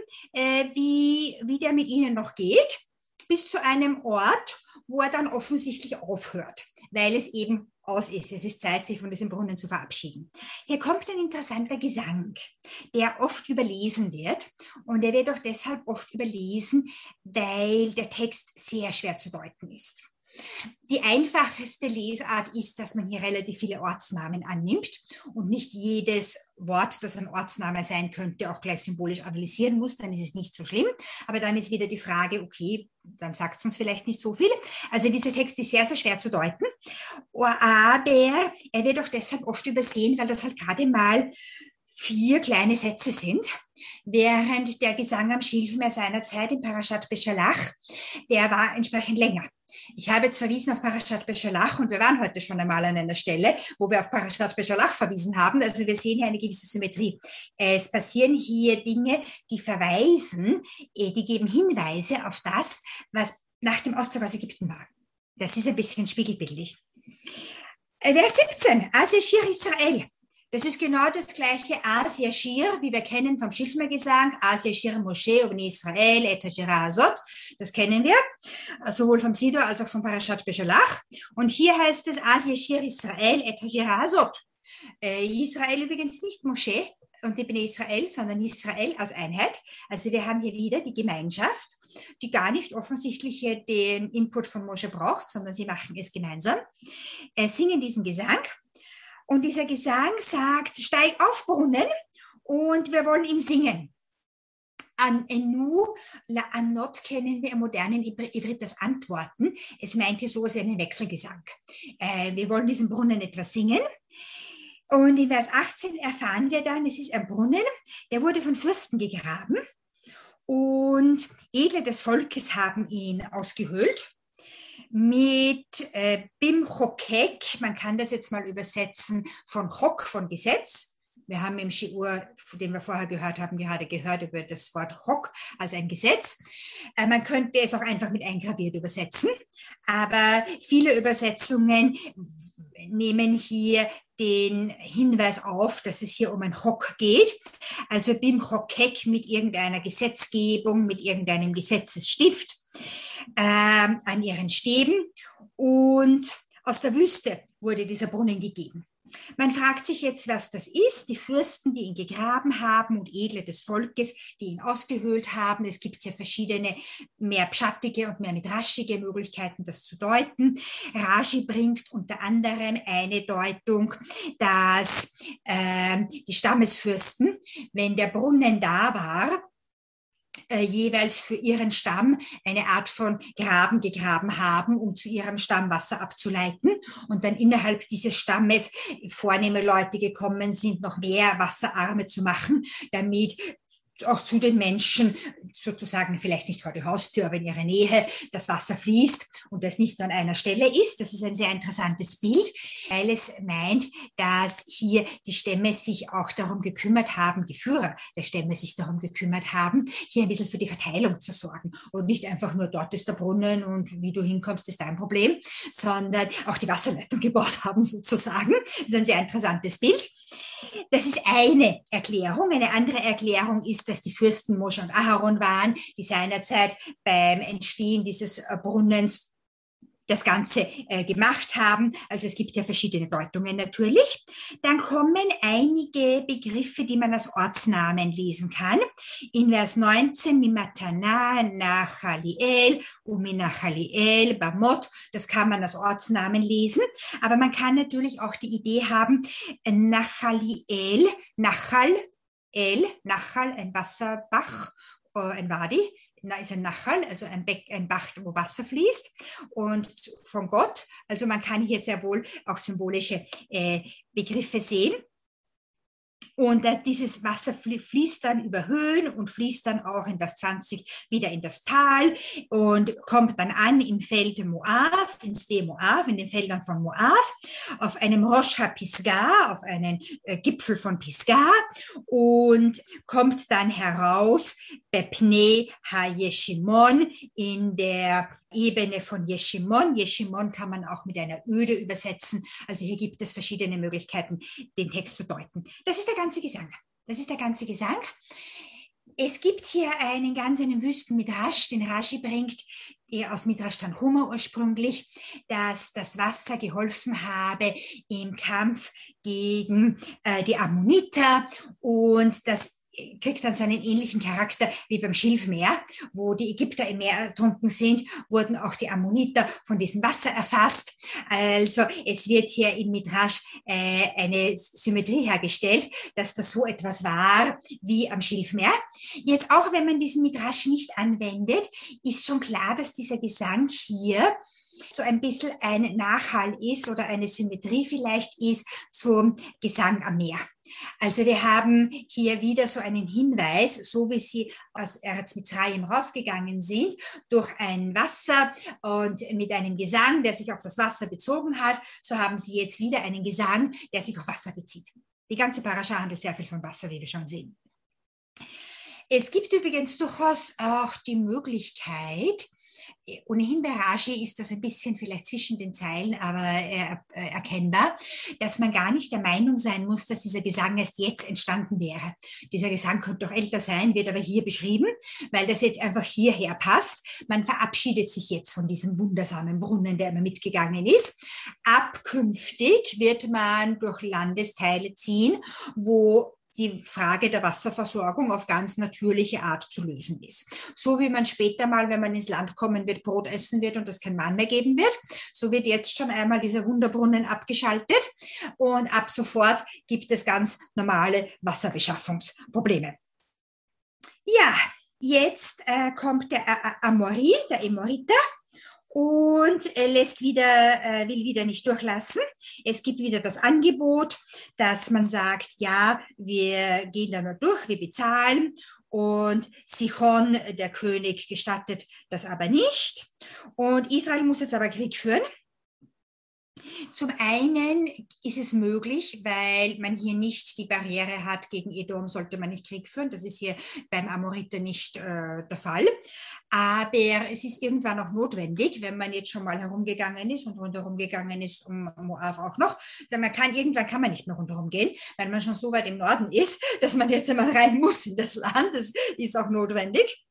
wie der mit ihnen noch geht, bis zu einem Ort, wo er dann offensichtlich aufhört, weil es eben aus ist. Es ist Zeit, sich von diesem Brunnen zu verabschieden. Hier kommt ein interessanter Gesang, der oft überlesen wird. Und er wird auch deshalb oft überlesen, weil der Text sehr schwer zu deuten ist. Die einfachste Lesart ist, dass man hier relativ viele Ortsnamen annimmt und nicht jedes Wort, das ein Ortsname sein könnte, auch gleich symbolisch analysieren muss, dann ist es nicht so schlimm. Aber dann ist wieder die Frage, okay, dann sagt es uns vielleicht nicht so viel. Also dieser Text ist sehr, sehr schwer zu deuten, aber er wird auch deshalb oft übersehen, weil das halt gerade mal 4 kleine Sätze sind, während der Gesang am Schilfmeer seinerzeit in Parashat Beshalach, der war entsprechend länger. Ich habe jetzt verwiesen auf Parashat Beshalach und wir waren heute schon einmal an einer Stelle, wo wir auf Parashat Beshalach verwiesen haben. Also wir sehen hier eine gewisse Symmetrie. Es passieren hier Dinge, die verweisen, die geben Hinweise auf das, was nach dem Auszug aus Ägypten war. Das ist ein bisschen spiegelbildlich. Vers 17, Aseshir Israel. Das ist genau das gleiche As-Yashir, wie wir kennen vom Schilfmeergesang, As-Yashir Moshe und Israel et Hashira Azot. Das kennen wir, sowohl vom Sidor als auch vom Parashat Beshalach. Und hier heißt es As-Yashir Israel et Hashira Azot. Israel übrigens nicht Moshe und die Bnei Israel, sondern Israel als Einheit. Also wir haben hier wieder die Gemeinschaft, die gar nicht offensichtlich den Input von Moshe braucht, sondern sie machen es gemeinsam, singen diesen Gesang. Und dieser Gesang sagt, steig auf, Brunnen, und wir wollen ihm singen. An Enu, la Anot kennen wir im modernen Ivrit das Antworten. Es meint hier sowas wie einen Wechselgesang. Wir wollen diesem Brunnen etwas singen. Und in Vers 18 erfahren wir dann, es ist ein Brunnen, der wurde von Fürsten gegraben. Und Edle des Volkes haben ihn ausgehöhlt. Mit Bim Chokek, man kann das jetzt mal übersetzen von Chok, von Gesetz. Wir haben im Shiur, den wir vorher gehört haben, gerade gehört über das Wort Chok als ein Gesetz. Man könnte es auch einfach mit eingraviert übersetzen, aber viele Übersetzungen nehmen hier den Hinweis auf, dass es hier um ein Chok geht. Also Bim Chokek mit irgendeiner Gesetzgebung, mit irgendeinem Gesetzesstift. An ihren Stäben und aus der Wüste wurde dieser Brunnen gegeben. Man fragt sich jetzt, was das ist. Die Fürsten, die ihn gegraben haben und Edle des Volkes, die ihn ausgehöhlt haben. Es gibt hier verschiedene, mehr pschattige und mehr midraschige Möglichkeiten, das zu deuten. Rashi bringt unter anderem eine Deutung, dass die Stammesfürsten, wenn der Brunnen da war, jeweils für ihren Stamm eine Art von Graben gegraben haben, um zu ihrem Stamm Wasser abzuleiten. Und dann innerhalb dieses Stammes vornehme Leute gekommen sind, noch mehr Wasserarme zu machen, damit auch zu den Menschen sozusagen vielleicht nicht vor die Haustür, aber in ihrer Nähe das Wasser fließt und das nicht nur an einer Stelle ist. Das ist ein sehr interessantes Bild, weil es meint, dass hier die Stämme sich auch darum gekümmert haben, die Führer der Stämme sich darum gekümmert haben, hier ein bisschen für die Verteilung zu sorgen und nicht einfach nur dort ist der Brunnen und wie du hinkommst, ist dein Problem, sondern auch die Wasserleitung gebaut haben sozusagen. Das ist ein sehr interessantes Bild. Das ist eine Erklärung. Eine andere Erklärung ist, dass die Fürsten Mosche und Aharon waren, die seinerzeit beim Entstehen dieses Brunnens das Ganze gemacht haben. Also es gibt ja verschiedene Deutungen natürlich. Dann kommen einige Begriffe, die man als Ortsnamen lesen kann. In Vers 19, Mimatana, Nachaliel, Uminachaliel, Bamot, das kann man als Ortsnamen lesen. Aber man kann natürlich auch die Idee haben, Nachaliel, Nachal, Nachal, ein Wasserbach, ein Wadi, ist ein Nachal, also ein Bach, wo Wasser fließt und von Gott. Also man kann hier sehr wohl auch symbolische Begriffe sehen. Und dieses Wasser fließt dann über Höhen und fließt dann auch in Vers 20 wieder in das Tal und kommt dann an im Feld Moab, in Sde Moab, in den Feldern von Moab, auf einem Rosh HaPisgah, auf einen Gipfel von Pisgah und kommt dann heraus bei Pnei HaYeshimon in der Ebene von Jeshimon. Jeshimon kann man auch mit einer Öde übersetzen. Also hier gibt es verschiedene Möglichkeiten, den Text zu deuten. Das ist der ganze Gesang. Das ist der ganze Gesang. Es gibt hier einen wüsten Midrash, den Rashi bringt, aus Midrash Tanhuma ursprünglich, dass das Wasser geholfen habe im Kampf gegen die Ammoniter und das kriegt dann so einen ähnlichen Charakter wie beim Schilfmeer, wo die Ägypter im Meer ertrunken sind, wurden auch die Ammoniter von diesem Wasser erfasst. Also es wird hier im Midrash eine Symmetrie hergestellt, dass das so etwas war wie am Schilfmeer. Jetzt auch, wenn man diesen Midrash nicht anwendet, ist schon klar, dass dieser Gesang hier so ein bisschen ein Nachhall ist oder eine Symmetrie vielleicht ist zum Gesang am Meer. Also wir haben hier wieder so einen Hinweis, so wie sie aus Eretz Mitzrayim rausgegangen sind, durch ein Wasser und mit einem Gesang, der sich auf das Wasser bezogen hat, so haben sie jetzt wieder einen Gesang, der sich auf Wasser bezieht. Die ganze Parascha handelt sehr viel von Wasser, wie wir schon sehen. Es gibt übrigens durchaus auch die Möglichkeit, ohnehin bei Rashi ist das ein bisschen vielleicht zwischen den Zeilen, aber erkennbar, dass man gar nicht der Meinung sein muss, dass dieser Gesang erst jetzt entstanden wäre. Dieser Gesang könnte doch älter sein, wird aber hier beschrieben, weil das jetzt einfach hierher passt. Man verabschiedet sich jetzt von diesem wundersamen Brunnen, der immer mitgegangen ist. Abkünftig wird man durch Landesteile ziehen, wo die Frage der Wasserversorgung auf ganz natürliche Art zu lösen ist. So wie man später mal, wenn man ins Land kommen wird, Brot essen wird und es kein Mann mehr geben wird, so wird jetzt schon einmal dieser Wunderbrunnen abgeschaltet und ab sofort gibt es ganz normale Wasserbeschaffungsprobleme. Ja, jetzt kommt der Amori, der Emoriter, und will wieder nicht durchlassen. Es gibt wieder das Angebot, dass man sagt, ja, wir gehen da nur durch, wir bezahlen. Und Sichon, der König, gestattet das aber nicht. Und Israel muss jetzt aber Krieg führen. Zum einen ist es möglich, weil man hier nicht die Barriere hat, gegen Edom sollte man nicht Krieg führen. Das ist hier beim Amoriter nicht der Fall. Aber es ist irgendwann auch notwendig, wenn man jetzt schon mal herumgegangen ist und rundherum gegangen ist, um Moab auch noch. Denn irgendwann kann man nicht mehr rundherum gehen, weil man schon so weit im Norden ist, dass man jetzt einmal rein muss in das Land. Das ist auch notwendig.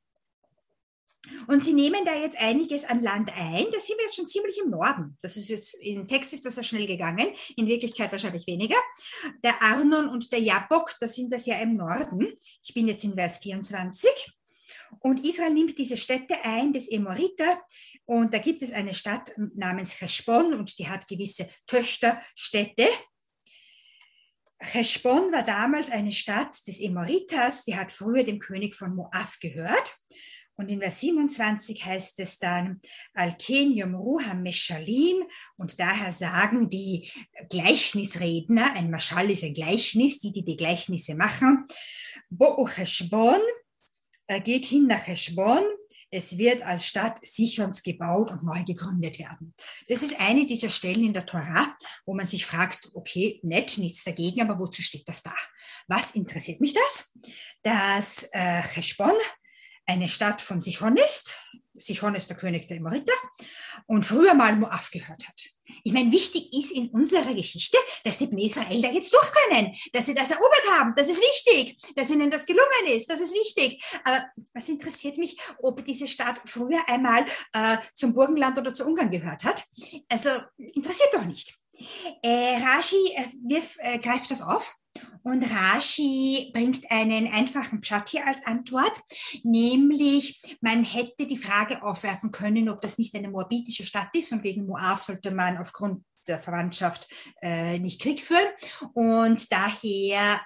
Und sie nehmen da jetzt einiges an Land ein. Da sind wir jetzt schon ziemlich im Norden. Das ist jetzt, im Text ist das ja schnell gegangen. In Wirklichkeit wahrscheinlich weniger. Der Arnon und der Jabbok, da sind das ja im Norden. Ich bin jetzt in Vers 24. Und Israel nimmt diese Städte ein, des Emoriter. Und da gibt es eine Stadt namens Heshbon und die hat gewisse Töchterstädte. Heshbon war damals eine Stadt des Emoritas, die hat früher dem König von Moab gehört. Und in Vers 27 heißt es dann, Al-Ken Yomru HaMeshalim, und daher sagen die Gleichnisredner, ein Maschal ist ein Gleichnis, die Gleichnisse machen, Bo'u Heshbon, geht hin nach Heshbon, es wird als Stadt Sichons gebaut und neu gegründet werden. Das ist eine dieser Stellen in der Tora, wo man sich fragt, okay, nett, nichts dagegen, aber wozu steht das da? Was interessiert mich das? Dass Heshbon eine Stadt von Sichon ist. Sichon ist der König der Emoriter und früher mal Moab gehört hat. Ich meine, wichtig ist in unserer Geschichte, dass die Bnei Israel da jetzt durch können, dass sie das erobert haben. Das ist wichtig, dass ihnen das gelungen ist. Das ist wichtig. Aber was interessiert mich, ob diese Stadt früher einmal zum Burgenland oder zu Ungarn gehört hat? Also interessiert doch nicht. Rashi greift das auf. Und Rashi bringt einen einfachen Pshat hier als Antwort, nämlich man hätte die Frage aufwerfen können, ob das nicht eine moabitische Stadt ist und gegen Moab sollte man aufgrund der Verwandtschaft nicht Krieg führen. Und daher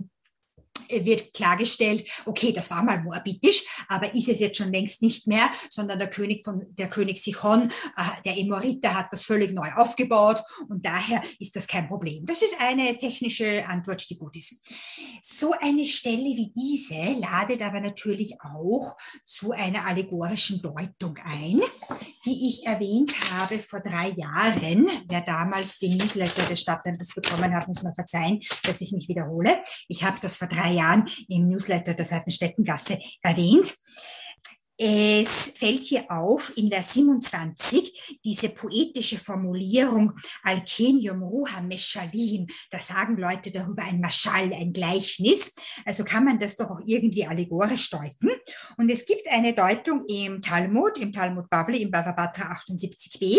wird klargestellt, okay, das war mal moabitisch, aber ist es jetzt schon längst nicht mehr, sondern der König Sichon, der Emoriter, hat das völlig neu aufgebaut und daher ist das kein Problem. Das ist eine technische Antwort, die gut ist. So eine Stelle wie diese ladet aber natürlich auch zu einer allegorischen Deutung ein, die ich erwähnt habe vor 3 Jahren. Wer damals den Newsletter des Stadtlanders bekommen hat, muss mir verzeihen, dass ich mich wiederhole. Ich habe das vor 3 Jahren im Newsletter der Seitenstättengasse erwähnt. Es fällt hier auf in Vers 27 diese poetische Formulierung Al-Ken Yomru HaMeshalim. Da sagen Leute darüber ein Maschal, ein Gleichnis. Also kann man das doch auch irgendwie allegorisch deuten. Und es gibt eine Deutung im Talmud Bavli, im Bava Batra 78b,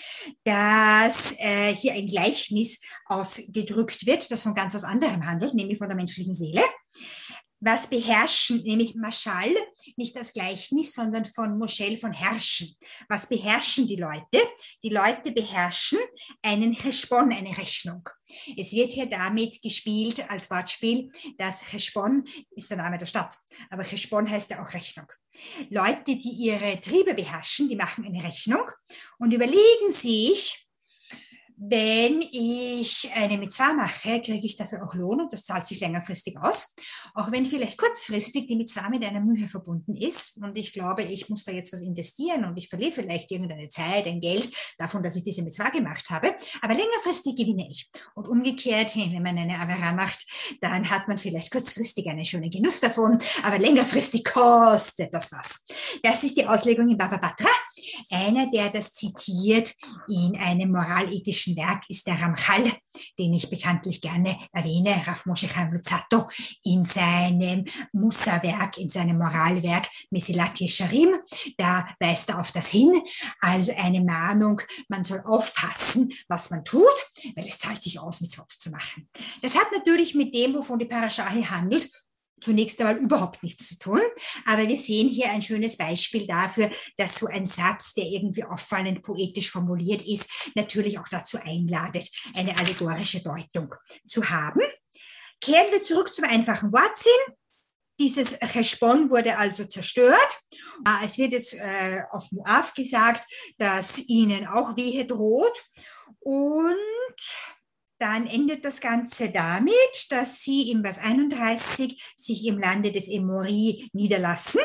dass hier ein Gleichnis ausgedrückt wird, das von ganz was anderem handelt, nämlich von der menschlichen Seele. Was beherrschen, nämlich Maschal, nicht das Gleichnis, sondern von Moschel, von herrschen. Was beherrschen die Leute? Die Leute beherrschen einen Cheshbon, eine Rechnung. Es wird hier damit gespielt als Wortspiel, dass Cheshbon ist der Name der Stadt, aber Cheshbon heißt ja auch Rechnung. Leute, die ihre Triebe beherrschen, die machen eine Rechnung und überlegen sich, wenn ich eine Mitzvah mache, kriege ich dafür auch Lohn und das zahlt sich längerfristig aus. Auch wenn vielleicht kurzfristig die Mitzvah mit einer Mühe verbunden ist und ich glaube, ich muss da jetzt was investieren und ich verliere vielleicht irgendeine Zeit, ein Geld davon, dass ich diese Mitzvah gemacht habe, aber längerfristig gewinne ich. Und umgekehrt, wenn man eine Avera macht, dann hat man vielleicht kurzfristig einen schönen Genuss davon, aber längerfristig kostet das was. Das ist die Auslegung in Bava Batra. Einer, der das zitiert in einem moralethischen Werk, ist der Ramchal, den ich bekanntlich gerne erwähne, Rav Moshe Chaim Luzzatto, in seinem Musa-Werk, in seinem Moralwerk Mesilat Yesharim. Da weist er auf das hin, als eine Mahnung, man soll aufpassen, was man tut, weil es zahlt sich aus, Mitzvot zu machen. Das hat natürlich mit dem, wovon die Parasha hier handelt, zunächst einmal überhaupt nichts zu tun. Aber wir sehen hier ein schönes Beispiel dafür, dass so ein Satz, der irgendwie auffallend poetisch formuliert ist, natürlich auch dazu einladet, eine allegorische Deutung zu haben. Kehren wir zurück zum einfachen Wortsinn. Dieses Cheshbon wurde also zerstört. Es wird jetzt auf Moab gesagt, dass ihnen auch Wehe droht. Und dann endet das Ganze damit, dass sie im Vers 31 sich im Lande des Emori niederlassen.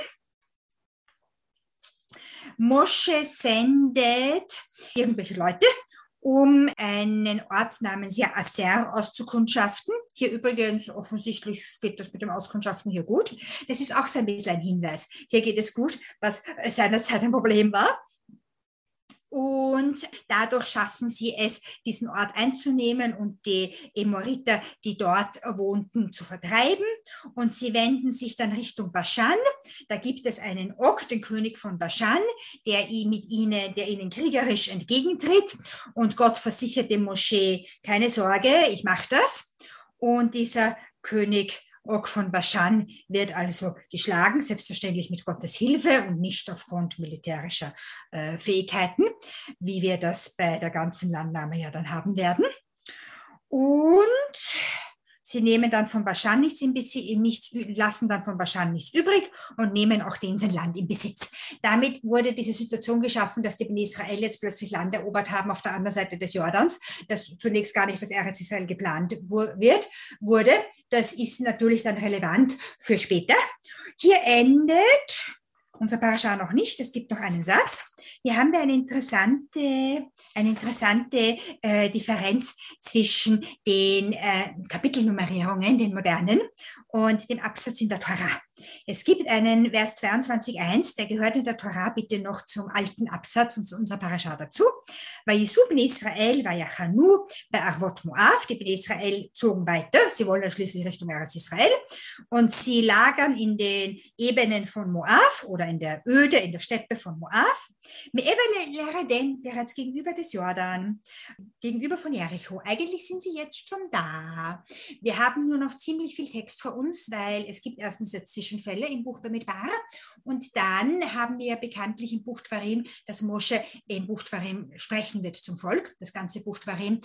Mosche sendet irgendwelche Leute, um einen Ort namens Jaaser auszukundschaften. Hier übrigens, offensichtlich geht das mit dem Auskundschaften hier gut. Das ist auch so ein bisschen ein Hinweis. Hier geht es gut, was seinerzeit ein Problem war. Und dadurch schaffen sie es, diesen Ort einzunehmen und die Emoriter, die dort wohnten, zu vertreiben. Und sie wenden sich dann Richtung Baschan. Da gibt es einen Og, den König von Baschan, der ihnen kriegerisch entgegentritt. Und Gott versichert dem Moschee, keine Sorge, ich mache das. Und dieser König Og von Baschan wird also geschlagen, selbstverständlich mit Gottes Hilfe und nicht aufgrund militärischer Fähigkeiten, wie wir das bei der ganzen Landnahme ja dann haben werden. Und Sie nehmen dann von Baschan nichts, lassen dann von Baschan nichts übrig und nehmen auch dieses Land in Besitz. Damit wurde diese Situation geschaffen, dass die Bnei Israel jetzt plötzlich Land erobert haben auf der anderen Seite des Jordans, das zunächst gar nicht das Eretz Israel geplant wurde. Das ist natürlich dann relevant für später. Hier endet unser Parasha noch nicht. Es gibt noch einen Satz. Hier haben wir eine interessante Differenz zwischen den Kapitelnummerierungen, den modernen, und dem Absatz in der Torah. Es gibt einen Vers 22,1, der gehört in der Torah bitte noch zum alten Absatz und zu unserer Parasha dazu. Vayisu bnei Israel vayachanu be'arvot Moav. Die Bnei Israel zogen weiter. Sie wollen dann schließlich Richtung Eretz Israel. Und sie lagern in den Ebenen von Moav oder in der Öde, in der Steppe von Moav. Me'ever le'Reden, bereits gegenüber des Jordan, gegenüber von Jericho. Eigentlich sind sie jetzt schon da. Wir haben nur noch ziemlich viel Text vor uns, weil es gibt erstens jetzt Zwischenfälle im Buch Bamidbar und dann haben wir bekanntlich im Buch Dvarim, dass Mosche im Buch Dvarim sprechen wird zum Volk. Das ganze Buch Dvarim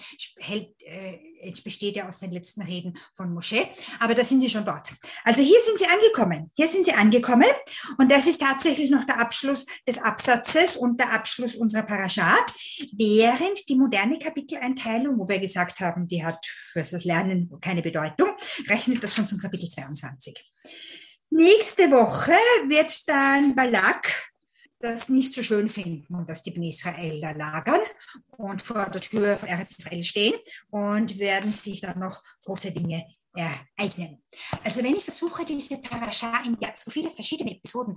besteht ja aus den letzten Reden von Mosche, aber da sind sie schon dort. Also hier sind sie angekommen und das ist tatsächlich noch der Abschluss des Absatzes und der Abschluss unserer Parasha, während die moderne Kapiteleinteilung, wo wir gesagt haben, die hat für das Lernen keine Bedeutung, rechnet das schon zum Kapitel 22. Nächste Woche wird dann Balak das nicht so schön finden, dass die Bnei Israel da lagern und vor der Tür von Eretz Israel stehen und werden sich dann noch große Dinge ereignen. Also wenn ich versuche, diese Parasha in so viele verschiedene Episoden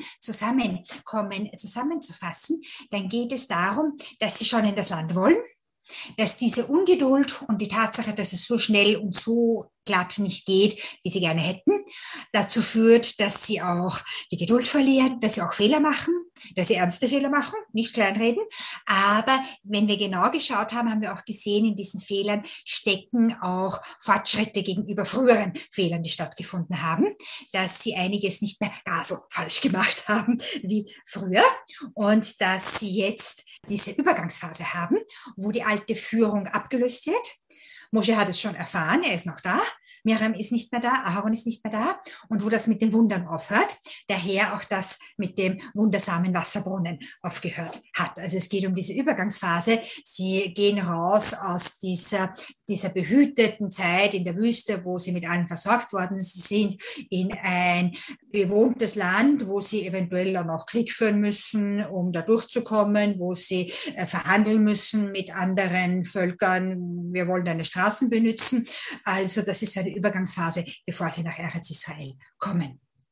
zusammenzufassen, dann geht es darum, dass sie schon in das Land wollen, dass diese Ungeduld und die Tatsache, dass es so schnell und so glatt nicht geht, wie sie gerne hätten, dazu führt, dass sie auch die Geduld verlieren, dass sie auch Fehler machen, dass sie ernste Fehler machen, nicht kleinreden. Aber wenn wir genau geschaut haben, haben wir auch gesehen, in diesen Fehlern stecken auch Fortschritte gegenüber früheren Fehlern, die stattgefunden haben, dass sie einiges nicht mehr gar so falsch gemacht haben wie früher und dass sie jetzt diese Übergangsphase haben, wo die alte Führung abgelöst wird. Mosche hat es schon erfahren, er ist noch da. Miriam ist nicht mehr da, Aaron ist nicht mehr da und wo das mit den Wundern aufhört, daher auch das mit dem wundersamen Wasserbrunnen aufgehört hat. Also es geht um diese Übergangsphase. Sie gehen raus aus dieser behüteten Zeit in der Wüste, wo sie mit allem versorgt worden sind, in ein bewohntes Land, wo sie eventuell dann auch Krieg führen müssen, um da durchzukommen, wo sie verhandeln müssen mit anderen Völkern. Wir wollen deine Straßen benutzen. Also das ist eine Übergangsphase, bevor sie nach Eretz Israel kommen.